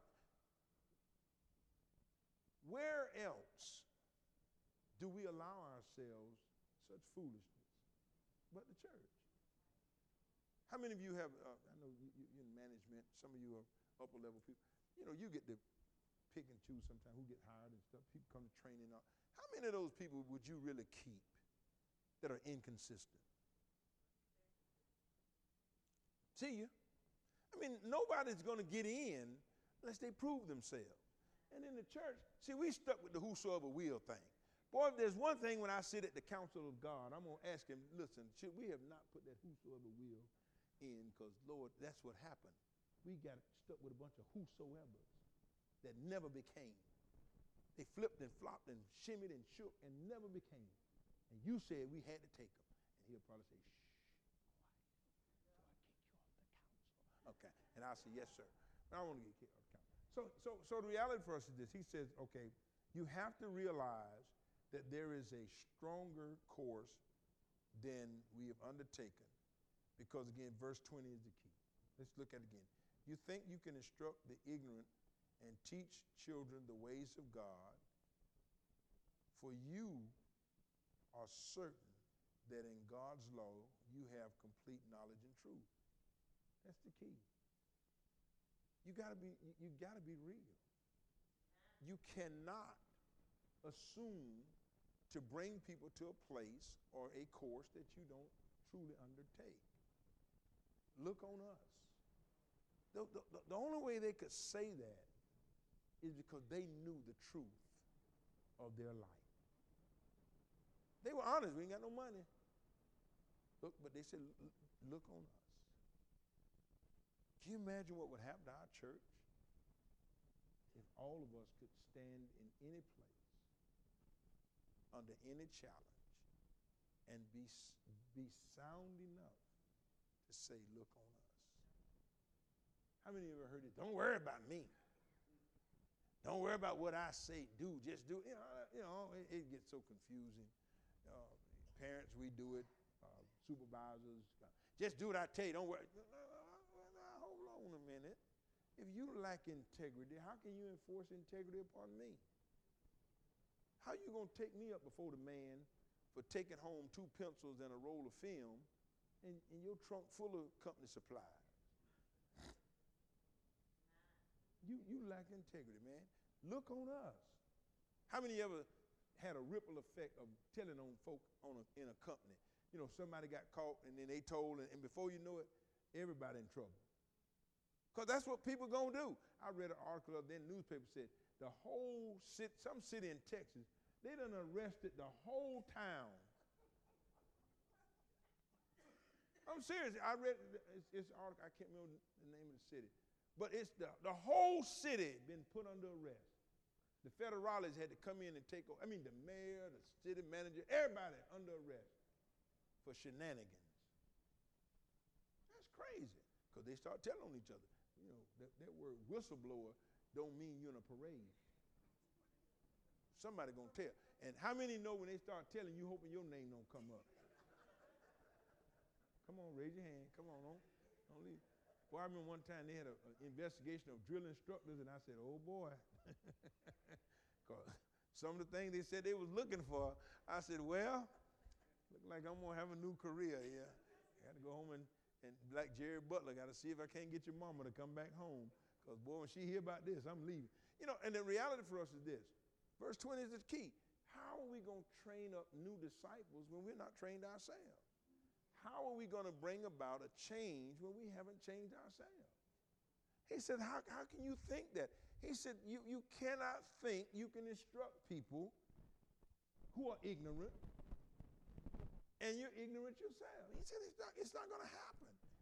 [SPEAKER 1] Where else do we allow ourselves such foolishness but the church? How many of you have, uh, I know you, you're in management, some of you are upper level people, you know, you get to pick and choose sometimes who get hired and stuff. People come to training. How many of those people would you really keep that are inconsistent? See you. I mean, nobody's going to get in unless they prove themselves. And in the church, see, we stuck with the whosoever will thing. Boy, if there's one thing when I sit at the council of God, I'm going to ask him, listen, should we have not put that whosoever will in? Because, Lord, that's what happened. We got stuck with a bunch of whosoevers that never became. They flipped and flopped and shimmied and shook and never became. And you said we had to take them. And he'll probably say, shh, quiet. So I kick you off the council. Okay. And I'll say, yes, sir. But I want to get kicked off the council. So, so, so the reality for us is this. He says, okay, you have to realize that there is a stronger course than we have undertaken. Because again, verse twenty is the key. Let's look at it again. You think you can instruct the ignorant and teach children the ways of God, for you are certain that in God's law you have complete knowledge and truth. That's the key. You gotta be, you gotta be real. You cannot assume to bring people to a place or a course that you don't truly undertake. Look on us. The, the, the only way they could say that is because they knew the truth of their life. They were honest. We ain't got no money. Look, but they said, look on us. Can you imagine what would happen to our church if all of us could stand in any place under any challenge and be, be sound enough to say, look on us? How many of you ever heard it? Don't worry about me. Don't worry about what I say, do, just do it. You know, you know it, it gets so confusing. Uh, parents, we do it. Uh, supervisors, uh, just do what I tell you. Don't worry. Hold on a minute. If you lack integrity, how can you enforce integrity upon me? How you going to take me up before the man for taking home two pencils and a roll of film and, and your trunk full of company supplies? You, you lack integrity, man. Look on us. How many ever had a ripple effect of telling on folk on a, in a company? You know, somebody got caught and then they told, and, and before you know it, everybody in trouble. Because that's what people going to do. I read an article of the newspaper said the whole city, some city in Texas, they done arrested the whole town. I'm serious. I read it's, it's article. I can't remember the name of the city, but it's the the whole city been put under arrest. The federales had to come in and take over. I mean, the mayor, the city manager, everybody under arrest for shenanigans. That's crazy because they start telling on each other. You know, that, that word whistleblower don't mean you're in a parade. Somebody gonna tell. And how many know when they start telling, you hoping your name don't come up? Come on, raise your hand. Come on, don't, don't leave. Boy, I remember one time they had an investigation of drill instructors, and I said, oh boy. Because some of the things they said they was looking for, I said, well, look like I'm gonna have a new career here. I gotta go home and And like Jerry Butler, got to see if I can't get your mama to come back home. Because, boy, when she hear about this, I'm leaving. You know, and the reality for us is this. Verse twenty is the key. How are we going to train up new disciples when we're not trained ourselves? How are we going to bring about a change when we haven't changed ourselves? He said, how, how can you think that? He said, you, you cannot think you can instruct people who are ignorant, and you're ignorant yourself. He said, it's not, it's not going to happen.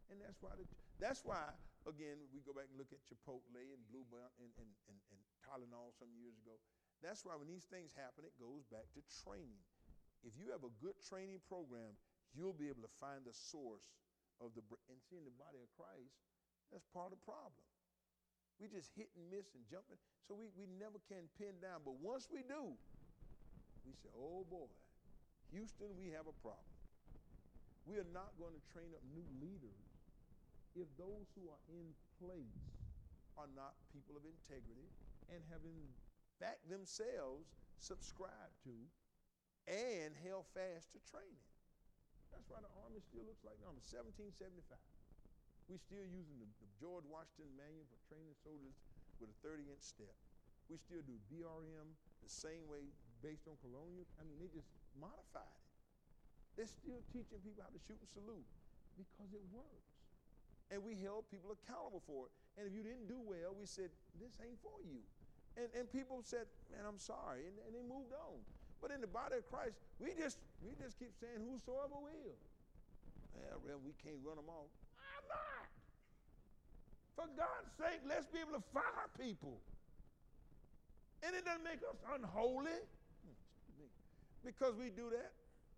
[SPEAKER 1] And that's why, the, that's why, again, we go back and look at Chipotle and Blue Band and, and, and, and Tylenol some years ago. That's why when these things happen, it goes back to training. If you have a good training program, you'll be able to find the source of the, and see in the body of Christ, that's part of the problem. We just hit and miss and jumping, so we, we never can pin down. But once we do, we say, oh boy, Houston, we have a problem. We are not going to train up new leaders if those who are in place are not people of integrity and have in fact themselves subscribed to and held fast to training. That's why the Army still looks like the Army. seventeen seventy-five. We're still using the, the George Washington manual for training soldiers with a thirty-inch step. We still do B R M the same way based on colonial. I mean, they just modified it. They're still teaching people how to shoot and salute because it works. And we held people accountable for it. And if you didn't do well, we said, this ain't for you. And, and people said, man, I'm sorry. And, and they moved on. But in the body of Christ, we just we just keep saying, whosoever will. Well, well, we can't run them off. I'm not. For God's sake, let's be able to fire people. And it doesn't make us unholy because we do that.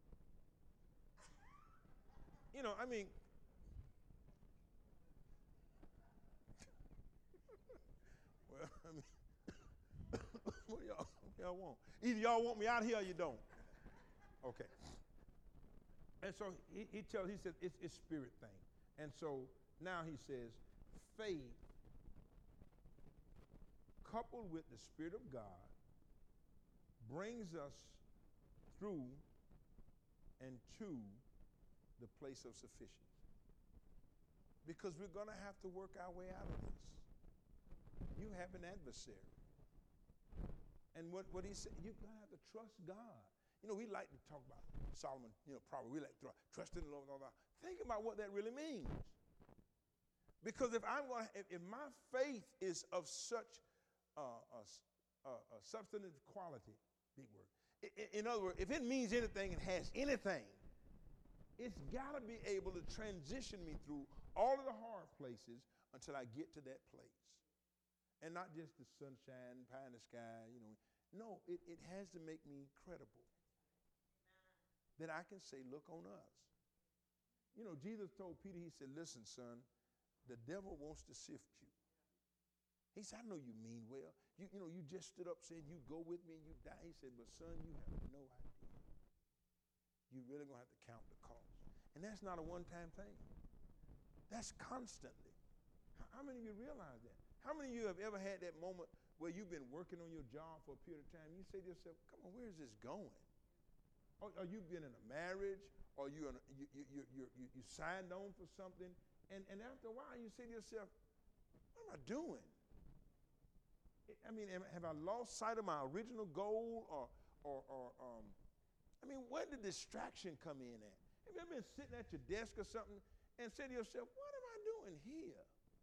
[SPEAKER 1] You know, I mean, well, I mean, what do y'all, what y'all want? Either y'all want me out here or you don't. Okay. And so he, he tells, he says, it's a spirit thing. And so now he says, faith coupled with the Spirit of God brings us through and to the place of sufficiency. Because we're going to have to work our way out of this. You have an adversary. And what, what he said, you're going to have to trust God. You know, we like to talk about Solomon, you know, probably we like to trust in the Lord. Blah, blah, blah. Think about what that really means. Because if I'm going to, if, if my faith is of such uh, a, a, a substantive quality, big word. In, in other words, if it means anything and has anything, it's got to be able to transition me through all of the hard places until I get to that place. And not just the sunshine, pie in the sky, you know. No, it, it has to make me credible. That I can say, look on us. You know, Jesus told Peter, he said, listen, son, the devil wants to sift you. He said, I know you mean well. You, you know, you just stood up saying, you go with me and you die. He said, but son, you have no idea. You're really going to have to count the cost. And that's not a one-time thing. That's constantly. How, how many of you realize that? How many of you have ever had that moment where you've been working on your job for a period of time? You say to yourself, come on, where is this going? Or, or you've been in a marriage, or you, in a, you, you, you, you, you, you signed on for something, and, and after a while you say to yourself, what am I doing? I mean, have I lost sight of my original goal, or, or, or um, I mean, where did distraction come in at? Have you ever been sitting at your desk or something and say to yourself, what am I doing here?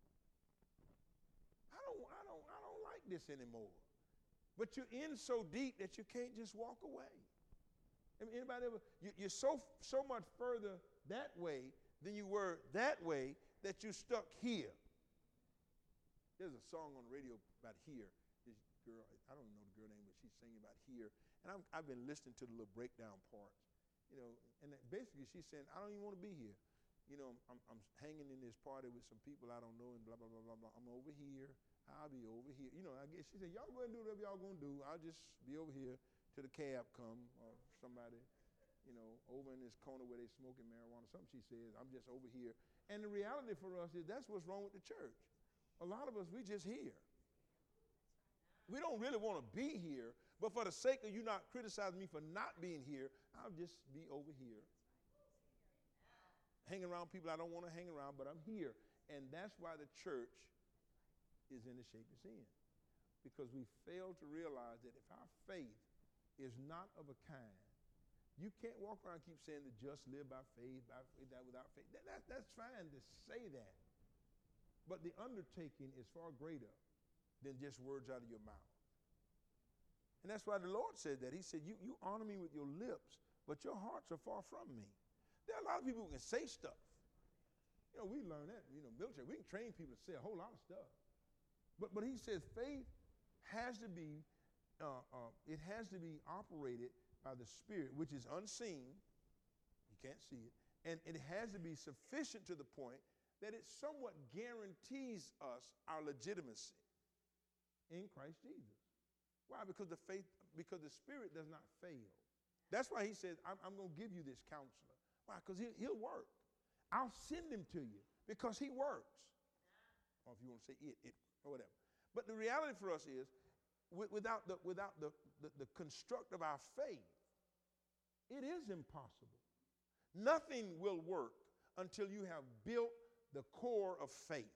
[SPEAKER 1] I don't, I don't, I don't like this anymore. But you're in so deep that you can't just walk away. I mean, anybody ever, you, you're so, so much further that way than you were that way that you're stuck here. There's a song on the radio about here. This girl, I don't know the girl name, but she's singing about here. And I'm, I've been listening to the little breakdown parts. You know, and basically she's saying, I don't even want to be here. You know, I'm, I'm hanging in this party with some people I don't know and blah, blah, blah, blah, blah. I'm over here. I'll be over here. You know, I guess she said, y'all go ahead and do whatever y'all going to do. I'll just be over here till the cab come or somebody, you know, over in this corner where they smoking marijuana. Something she says, I'm just over here. And the reality for us is that's what's wrong with the church. A lot of us, we just here. We don't really want to be here, but for the sake of you not criticizing me for not being here, I'll just be over here. Hanging around people I don't want to hang around, but I'm here. And that's why the church is in the shape it's in. Because we fail to realize that if our faith is not of a kind, you can't walk around and keep saying the just live by faith, by faith, that without faith. That, that, that's fine to say that. But the undertaking is far greater than just words out of your mouth. And that's why the Lord said that. He said, you, you honor me with your lips, but your hearts are far from me. There are a lot of people who can say stuff. You know, we learn that, you know, military. We can train people to say a whole lot of stuff. But, but he says faith has to be, uh, uh, it has to be operated by the Spirit, which is unseen. You can't see it. And it has to be sufficient to the point that it somewhat guarantees us our legitimacy in Christ Jesus. Why? Because the faith, because the Spirit does not fail. That's why he says, I'm, I'm going to give you this counselor. Why? Because he, he'll work. I'll send him to you because he works. Or if you want to say it, it, or whatever. But the reality for us is, without the, without the, the, the construct of our faith, it is impossible. Nothing will work until you have built the core of faith.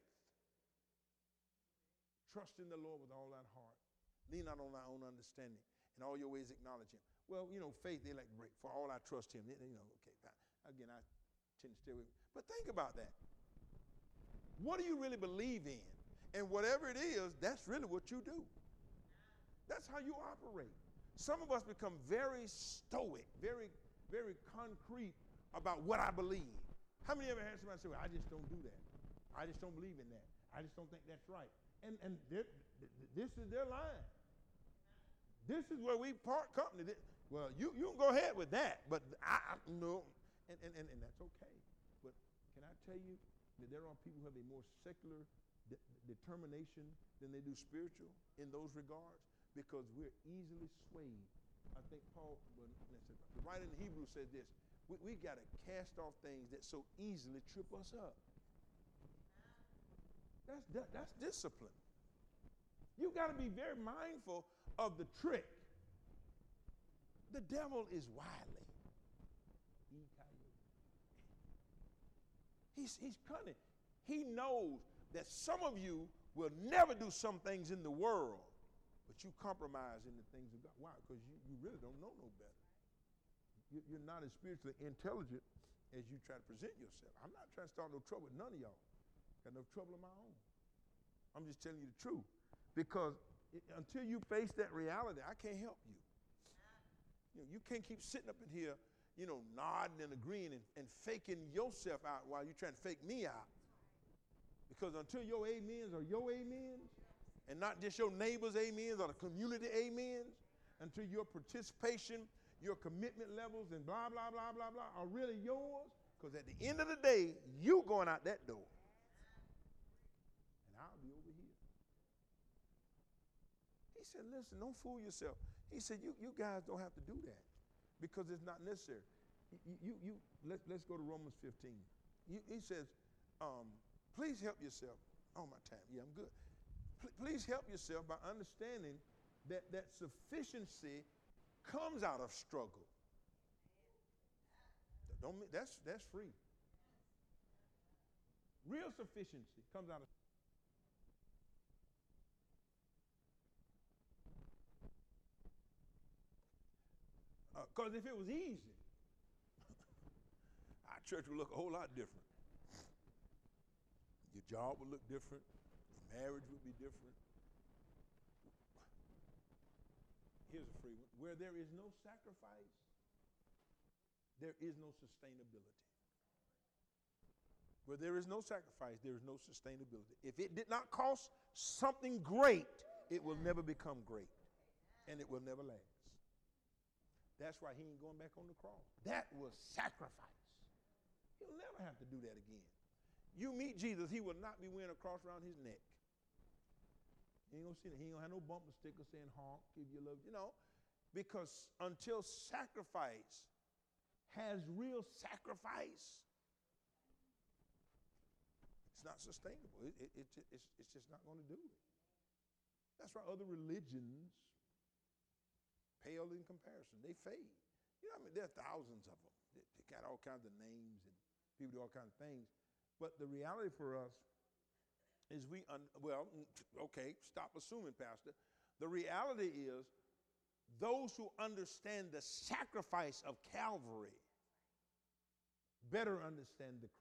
[SPEAKER 1] Trust in the Lord with all that heart. Lean not on thy own understanding. In all your ways acknowledge him. Well, you know, faith, they like break. For all I trust him. You know, okay, again, I tend to stay with. But think about that. What do you really believe in? And whatever it is, that's really what you do. That's how you operate. Some of us become very stoic, very, very concrete about what I believe. How many ever had somebody say, well, I just don't do that. I just don't believe in that. I just don't think that's right. And, and this is their line. This is where we part company. Well, you, you can go ahead with that, but I, I no, and, and, and, and that's okay. But can I tell you that there are people who have a more secular de- determination than they do spiritual in those regards? Because we're easily swayed. I think Paul, well, the writer in Hebrews said this, we, we got to cast off things that so easily trip us up. That's, that, that's discipline. You got to be very mindful of the trick. The devil is wily. He's, he's cunning. He knows that some of you will never do some things in the world, but you compromise in the things of God. Why? Because you, you really don't know no better. You, you're not as spiritually intelligent as you try to present yourself. I'm not trying to start no trouble with none of y'all. Got no trouble of my own. I'm just telling you the truth. Because it, until you face that reality, I can't help you. You know, you can't keep sitting up in here, you know, nodding and agreeing and, and faking yourself out while you're trying to fake me out. Because until your amens are your amens, and not just your neighbor's amens or the community amens, until your participation, your commitment levels and blah, blah, blah, blah, blah are really yours, because at the end of the day, you going out that door. And I'll be over here. He said, listen, don't fool yourself. He said, you, you guys don't have to do that because it's not necessary. You, you, you, let, let's go to Romans fifteen. You, he says, um, please help yourself. Oh, my time. Yeah, I'm good. P- please help yourself by understanding that, that sufficiency comes out of struggle. Don't, that's, that's free. Real sufficiency comes out of Because uh, if it was easy, our church would look a whole lot different. Your job would look different. Your marriage would be different. Here's a free one. Where there is no sacrifice, there is no sustainability. Where there is no sacrifice, there is no sustainability. If it did not cost something great, it will never become great. And it will never last. That's why he ain't going back on the cross. That was sacrifice. He'll never have to do that again. You meet Jesus, he will not be wearing a cross around his neck. He ain't gonna see that. He ain't gonna have no bumper sticker saying honk, give you love, you know, because until sacrifice has real sacrifice, it's not sustainable. It, it, it, it's, it's just not going to do it. That's why other religions pale in comparison. They fade. You know, I mean, there are thousands of them. They, they got all kinds of names and people do all kinds of things. But the reality for us is we, un- well, okay, stop assuming, Pastor. The reality is those who understand the sacrifice of Calvary better understand the Christ.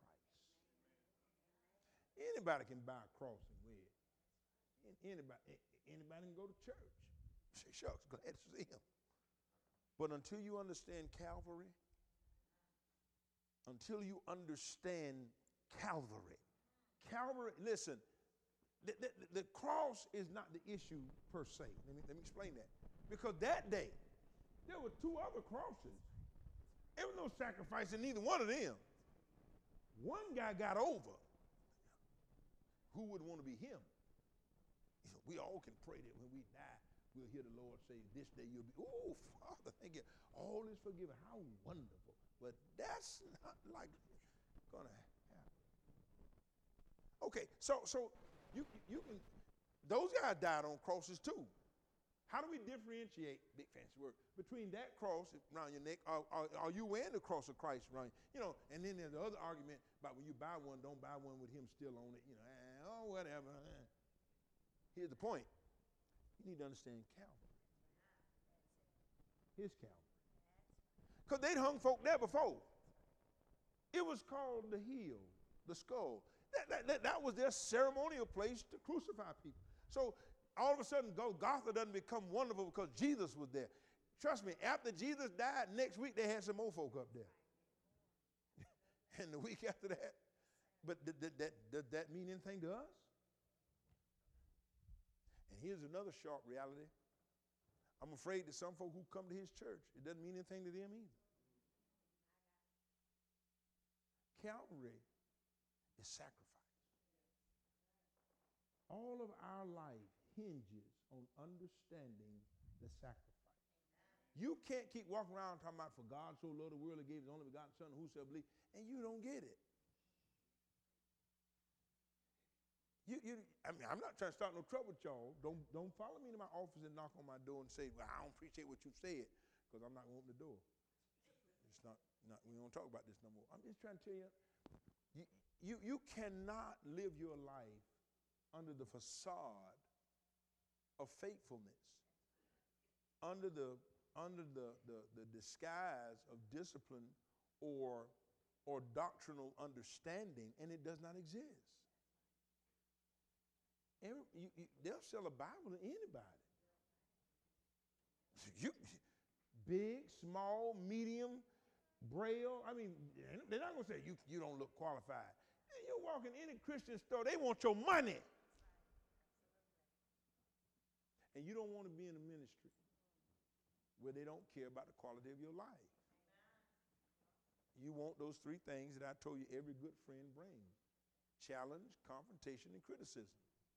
[SPEAKER 1] Anybody can buy a cross and wear it. Anybody, anybody can go to church. Say, shucks, glad to see him. But until you understand Calvary, until you understand Calvary. Calvary, listen, the, the, the cross is not the issue per se. Let me, let me explain that. Because that day, there were two other crosses. There was no sacrifice in neither one of them. One guy got over. Who would want to be him? We all can pray that when we die, we'll hear the Lord say, this day you'll be, oh, Father, thank you. All is forgiven. How wonderful. But that's not like going to happen. Okay, so so you you can, those guys died on crosses too. How do we differentiate, big fancy word, between that cross around your neck, or, or, or you wearing the cross of Christ around you? You know, and then there's the other argument about when you buy one, don't buy one with him still on it. You know, eh, oh, whatever. Eh. Here's the point. You need to understand Calvary. His Calvary. Because they'd hung folk there before. It was called the heel, the skull. That, that, that, that was their ceremonial place to crucify people. So all of a sudden, Golgotha doesn't become wonderful because Jesus was there. Trust me, after Jesus died, next week they had some more folk up there. And the week after that. But did, did, that, did that mean anything to us? And here's another sharp reality. I'm afraid that some folk who come to his church, it doesn't mean anything to them either. Calvary is sacrifice. All of our life hinges on understanding the sacrifice. You can't keep walking around talking about for God so loved the world he gave his only begotten son, whosoever believe, and you don't get it. You, you, I mean, I'm not trying to start no trouble with y'all. Don't, don't follow me to my office and knock on my door and say, well, I don't appreciate what you said, because I'm not going to open the door. It's not, not, we don't talk about this no more. I'm just trying to tell you, you, you, you cannot live your life under the facade of faithfulness, under the, under the, the, the disguise of discipline or, or doctrinal understanding, and it does not exist. Every, you, you, they'll sell a Bible to anybody. You, big, small, medium, braille. I mean, they're not going to say you, you don't look qualified. You walk in any Christian store, they want your money. And you don't want to be in a ministry where they don't care about the quality of your life. You want those three things that I told you every good friend brings: challenge, confrontation, and criticism.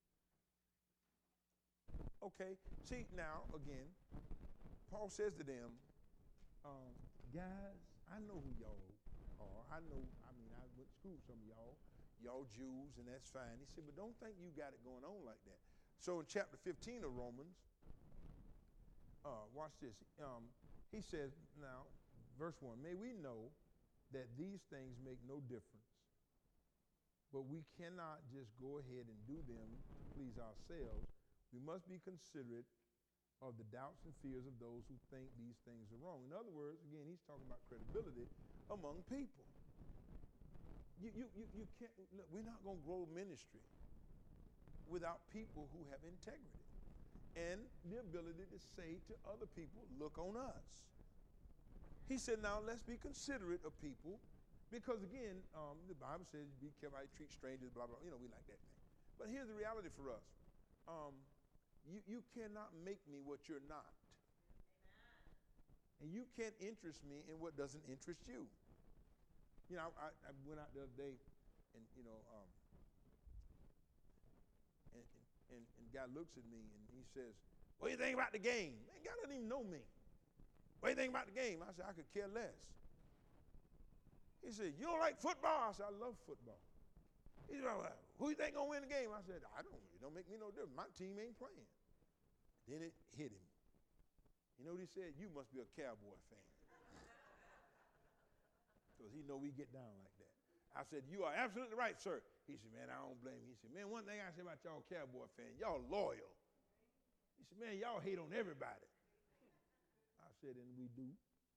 [SPEAKER 1] Okay, see, now, again, Paul says to them, um, guys, I know who y'all are. I know, I mean, I went to school with some of y'all. Y'all Jews, and that's fine. He said, but don't think you got it going on like that. So in chapter fifteen of Romans, uh, watch this. Um, he says, now, verse one, may we know that these things make no difference, but we cannot just go ahead and do them to please ourselves. We must be considerate of the doubts and fears of those who think these things are wrong. In other words, again, he's talking about credibility among people. You, you, you, you can't, look, we're not going to grow ministry without people who have integrity and the ability to say to other people, look on us. He said, now let's be considerate of people, because again, um, the Bible says, be careful how you treat strangers, blah, blah, you know, we like that thing. But here's the reality for us. Um, You, you cannot make me what you're not. Amen. And you can't interest me in what doesn't interest you. You know, I, I went out the other day, and, you know, um, and, and, and the guy looks at me, and he says, what do you think about the game? Man, God doesn't even know me. What do you think about the game? I said, I could care less. He said, you don't like football? I said, I love football. He said, well, who you think gonna win the game? I said, I don't, it don't make me no difference. My team ain't playing. Then it hit him. You know what he said? You must be a Cowboy fan. Because he know we get down like that. I said, you are absolutely right, sir. He said, man, I don't blame you. He said, man, one thing I say about y'all Cowboy fans, y'all loyal. He said, man, y'all hate on everybody. I said, and we do.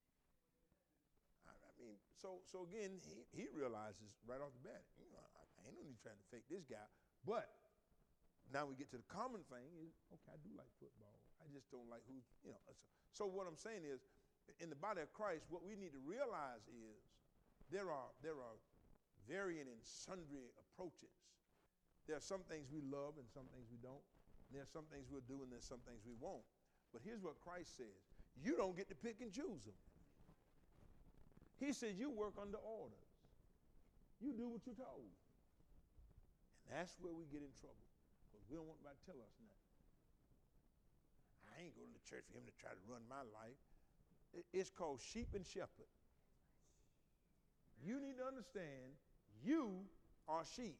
[SPEAKER 1] I, I mean, so so again, he, he realizes right off the bat, you know, I, I ain't no need trying to fake this guy. But now we get to the common thing is, okay, I do like football. I just don't like who, you know. So, so what I'm saying is, in the body of Christ, what we need to realize is there are there are varying in sundry approaches. There are some things we love and some things we don't. And there are some things we'll do and there's some things we won't. But here's what Christ says. You don't get to pick and choose them. He says you work under orders. You do what you're told. And that's where we get in trouble. Because we don't want anybody to tell us nothing. I ain't going to church for him to try to run my life. It's called sheep and shepherd. You need to understand you are sheep.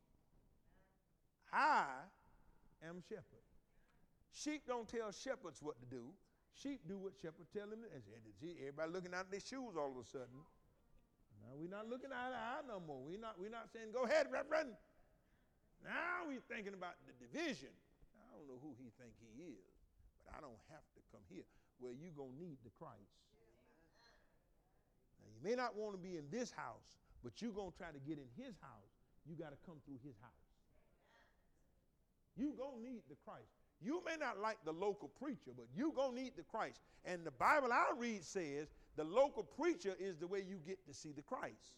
[SPEAKER 1] I am shepherd. Sheep don't tell shepherds what to do. Sheep do what shepherds tell them. Everybody looking out their shoes all of a sudden. Now we're not looking eye to eye no more. We're not, we're not saying, go ahead, Reverend. Now we're thinking about the division. I don't know who he think he is, but I don't have to come here where you're going to need the Christ. Now you may not want to be in this house, but you're going to try to get in his house. You got to come through his house. You're going to need the Christ. You may not like the local preacher, but you're going to need the Christ. And the Bible I read says the local preacher is the way you get to see the Christ.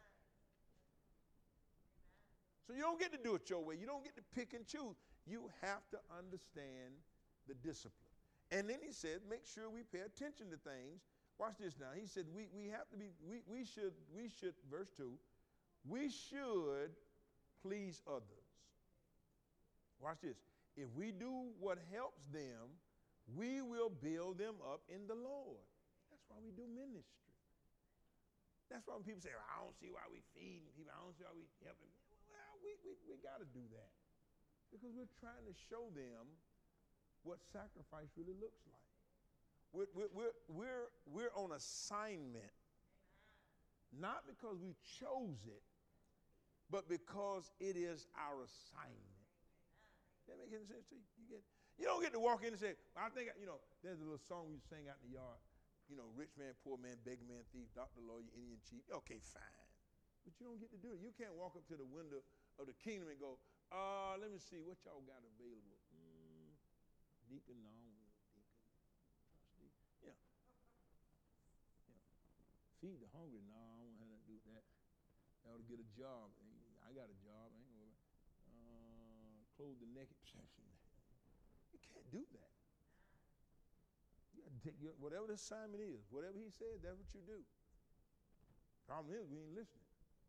[SPEAKER 1] So you don't get to do it your way. You don't get to pick and choose. You have to understand the discipline. And then he said, make sure we pay attention to things. Watch this now. He said we, we have to be, we, we should, we should, verse two, we should please others. Watch this. If we do what helps them, we will build them up in the Lord. That's why we do ministry. That's why when people say, I don't see why we feeding people, I don't see why we helping. Well, we, we, we got to do that because we're trying to show them what sacrifice really looks like. We're, we're, we're, we're, we're on assignment, not because we chose it, but because it is our assignment. That make any sense to you? You, get, you don't get to walk in and say, I think, you know, there's a little song we sing out in the yard, you know, rich man, poor man, beggar man, thief, doctor, lawyer, Indian chief. Okay, fine. But you don't get to do it. You can't walk up to the window of the kingdom and go, uh, let me see, what y'all got available? Mm, deacon, no, deacon, trustee. Yeah. yeah. Feed the hungry, no, I don't want to have nothing to do with that. I ought to get a job. I got a job. I ain't gonna uh, clothe the naked. You can't do that. You got to take your, whatever the assignment is, whatever he said, that's what you do. Problem is, we ain't listening.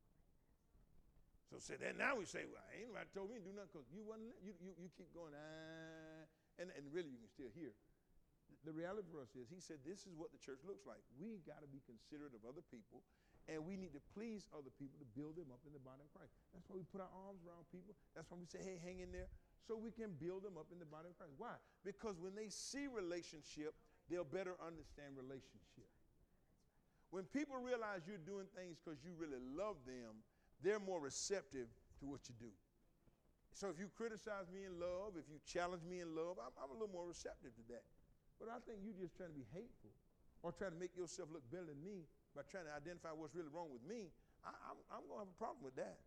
[SPEAKER 1] So say that now we say, well, ain't nobody told me to do nothing because you wasn't, you, you, you keep going, ah, and, and really you can still hear. The reality for us is, he said, this is what the church looks like. We got to be considerate of other people, and we need to please other people to build them up in the body of Christ. That's why we put our arms around people. That's why we say, hey, hang in there, so we can build them up in the body of Christ. Why? Because when they see relationship, they'll better understand relationship. When people realize you're doing things because you really love them, they're more receptive to what you do. So if you criticize me in love, if you challenge me in love, I'm, I'm a little more receptive to that. But I think you're just trying to be hateful or trying to make yourself look better than me by trying to identify what's really wrong with me. I, I'm, I'm going to have a problem with that.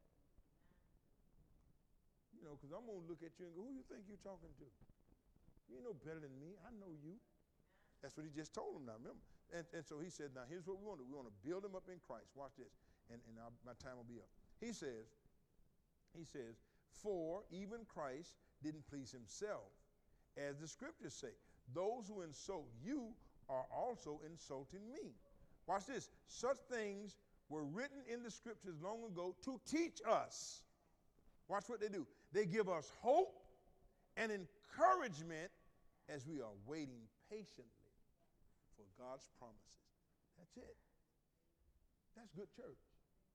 [SPEAKER 1] You know, because I'm going to look at you and go, who you think you're talking to? You ain't no better than me. I know you. That's what he just told him now, remember? And, and so he said, now here's what we want to do. We want to build them up in Christ. Watch this. And, and I'll, my time will be up. He says, he says, for even Christ didn't please himself, as the scriptures say. Those who insult you are also insulting me. Watch this. Such things were written in the scriptures long ago to teach us. Watch what they do. They give us hope and encouragement as we are waiting patiently for God's promises. That's it. That's good church.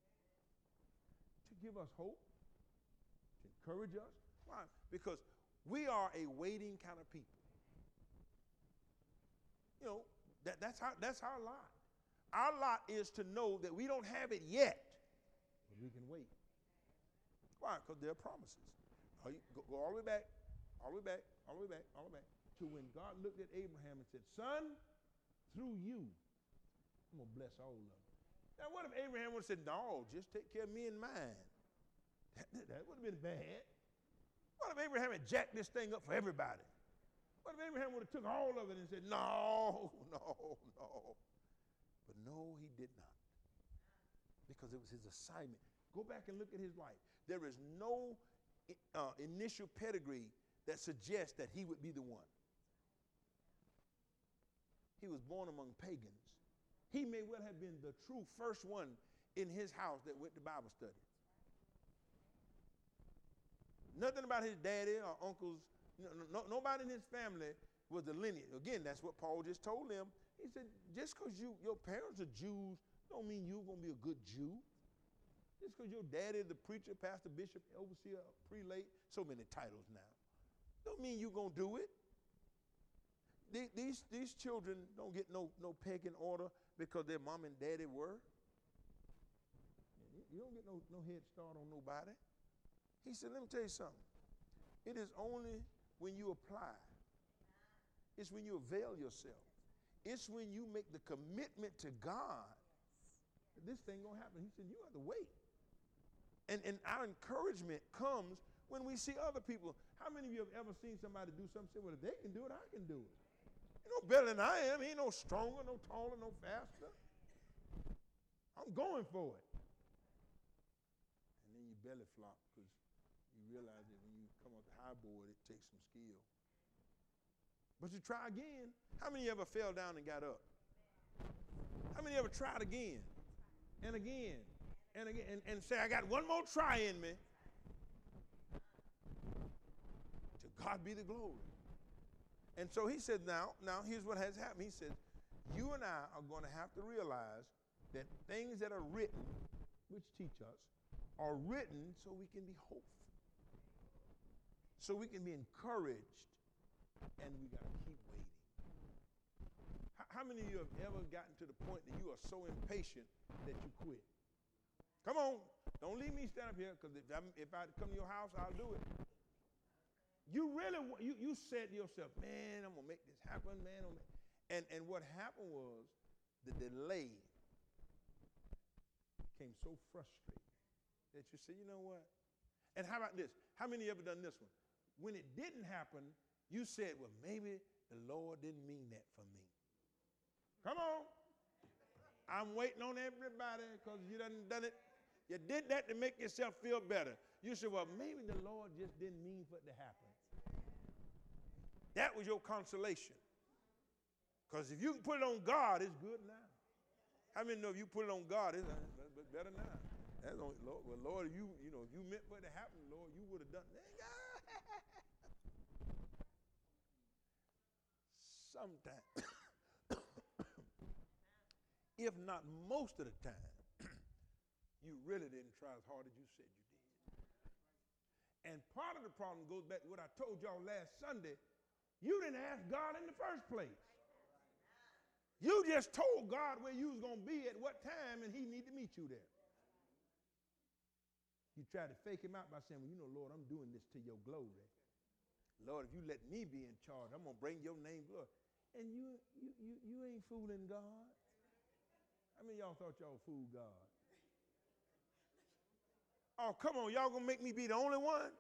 [SPEAKER 1] To give us hope, to encourage us. Why? Because we are a waiting kind of people. You know, that, that's, our, that's our lot. Our lot is to know that we don't have it yet, but we can wait. Why? Because there are promises. Go, go all the way back, all the way back, all the way back, all the way back, to when God looked at Abraham and said, son, through you, I'm going to bless all of them. Now, what if Abraham would have said, no, just take care of me and mine? That, that would have been bad. What if Abraham had jacked this thing up for everybody? What if Abraham would have took all of it and said, no, no, no. But no, he did not. Because it was his assignment. Go back and look at his life. There is no uh, initial pedigree that suggests that he would be the one. He was born among pagans. He may well have been the true first one in his house that went to Bible study. Nothing about his daddy or uncles. No, no, nobody in his family was a lineage. Again, that's what Paul just told them. He said, just because you, your parents are Jews don't mean you're going to be a good Jew. Just because your daddy is the preacher, pastor, bishop, overseer, prelate, so many titles now, don't mean you're going to do it. These, these children don't get no, no pecking order because their mom and daddy were. You don't get no, no head start on nobody. He said, let me tell you something. It is only when you apply. It's when you avail yourself. It's when you make the commitment to God that this thing gonna happen. He said, you have to wait. And, and our encouragement comes when we see other people. How many of you have ever seen somebody do something? Say, well, if they can do it, I can do it. He no better than I am. He ain't no stronger, no taller, no faster. I'm going for it. And then you belly flop because you realize that when you come off the high board, it takes some skill. But you try again. How many ever fell down and got up? How many ever tried again and again and again and, and say, I got one more try in me? To God be the glory. And so he said, now, now here's what has happened. He said, you and I are going to have to realize that things that are written, which teach us, are written so we can be hopeful, so we can be encouraged, and we got to keep waiting. How, how many of you have ever gotten to the point that you are so impatient that you quit? Come on, don't leave me stand up here, because if, if I come to your house, I'll do it. You really, you, you said to yourself, man, I'm going to make this happen, man. And, and what happened was the delay became so frustrating that you said, you know what? And how about this? How many of you ever done this one? When it didn't happen, you said, well, maybe the Lord didn't mean that for me. Come on. I'm waiting on everybody because you done done it. You did that to make yourself feel better. You said, well, maybe the Lord just didn't mean for it to happen. That was your consolation. Because if you can put it on God, it's good now. How many know if you put it on God, it's better now? That's only, Lord, well, Lord, if you, you know, if you meant for it to happen, Lord, you would have done that. Sometimes, if not most of the time, you really didn't try as hard as you said you did. And part of the problem goes back to what I told y'all last Sunday. You didn't ask God in the first place. You just told God where you was going to be at what time, and he needed to meet you there. You tried to fake him out by saying, well, you know, Lord, I'm doing this to your glory. Lord, if you let me be in charge, I'm going to bring your name glory. And you, you, you, you ain't fooling God. How many of y'all thought y'all fooled God? Oh, come on, y'all going to make me be the only one?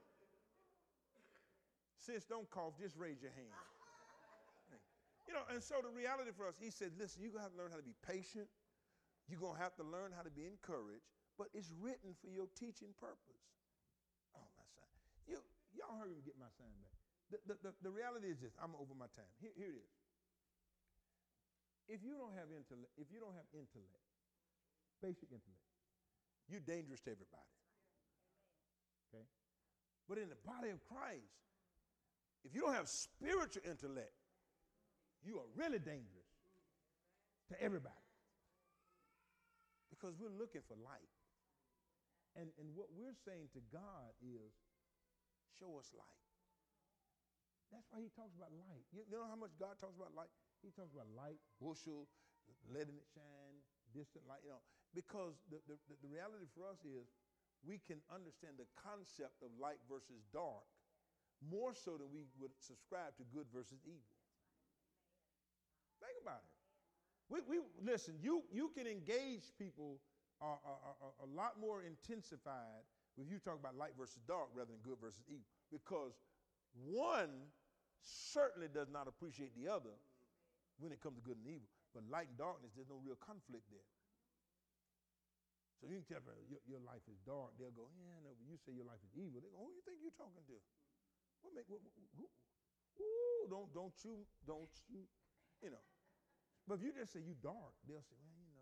[SPEAKER 1] Sis, don't cough, just raise your hand. You know, and so the reality for us, he said, listen, you're going to have to learn how to be patient. You're going to have to learn how to be encouraged, but it's written for your teaching purpose. Oh, my sign. You, y'all heard me get my sign back. The, the, the, the reality is this. I'm over my time. Here, here it is. If you don't have intellect, if you don't have intellect, basic intellect, you're dangerous to everybody. Okay? But in the body of Christ, if you don't have spiritual intellect, you are really dangerous to everybody. Because we're looking for light. And, and what we're saying to God is, show us light. That's why he talks about light. You know how much God talks about light? He talks about light, bushel, letting it shine, distant light, you know. Because the, the, the reality for us is we can understand the concept of light versus dark more so than we would subscribe to good versus evil. Think about it. We, we listen, you, you can engage people uh, uh, uh, a lot more intensified if you talk about light versus dark rather than good versus evil. Because one certainly does not appreciate the other when it comes to good and evil. But light and darkness, there's no real conflict there. So you can tell them your, your life is dark. They'll go, yeah, no, but you say your life is evil. They go, who you think you're talking to? What make, what, who? Ooh, don't, don't you, don't you, you know. But if you just say you dark, they'll say, well, you know.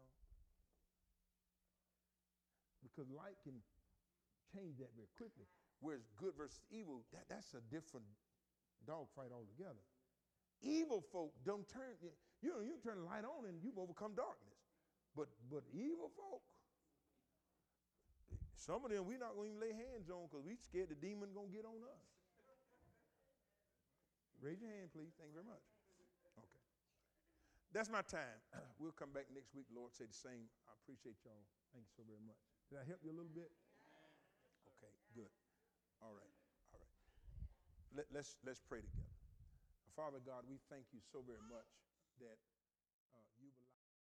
[SPEAKER 1] Because light can change that very quickly. Whereas good versus evil, that, that's a different dog fight altogether. Evil folk don't turn, you know, you turn the light on and you've overcome darkness. But but evil folk, some of them we're not going to even lay hands on because we scared the demon going to get on us. Raise your hand, please. Thank you very much. Okay. That's my time. We'll come back next week. Lord, say the same. I appreciate y'all. Thank you so very much. Did I help you a little bit? Okay, good. All right, all right. Let, let's, let's pray together. Father God, we thank you so very much that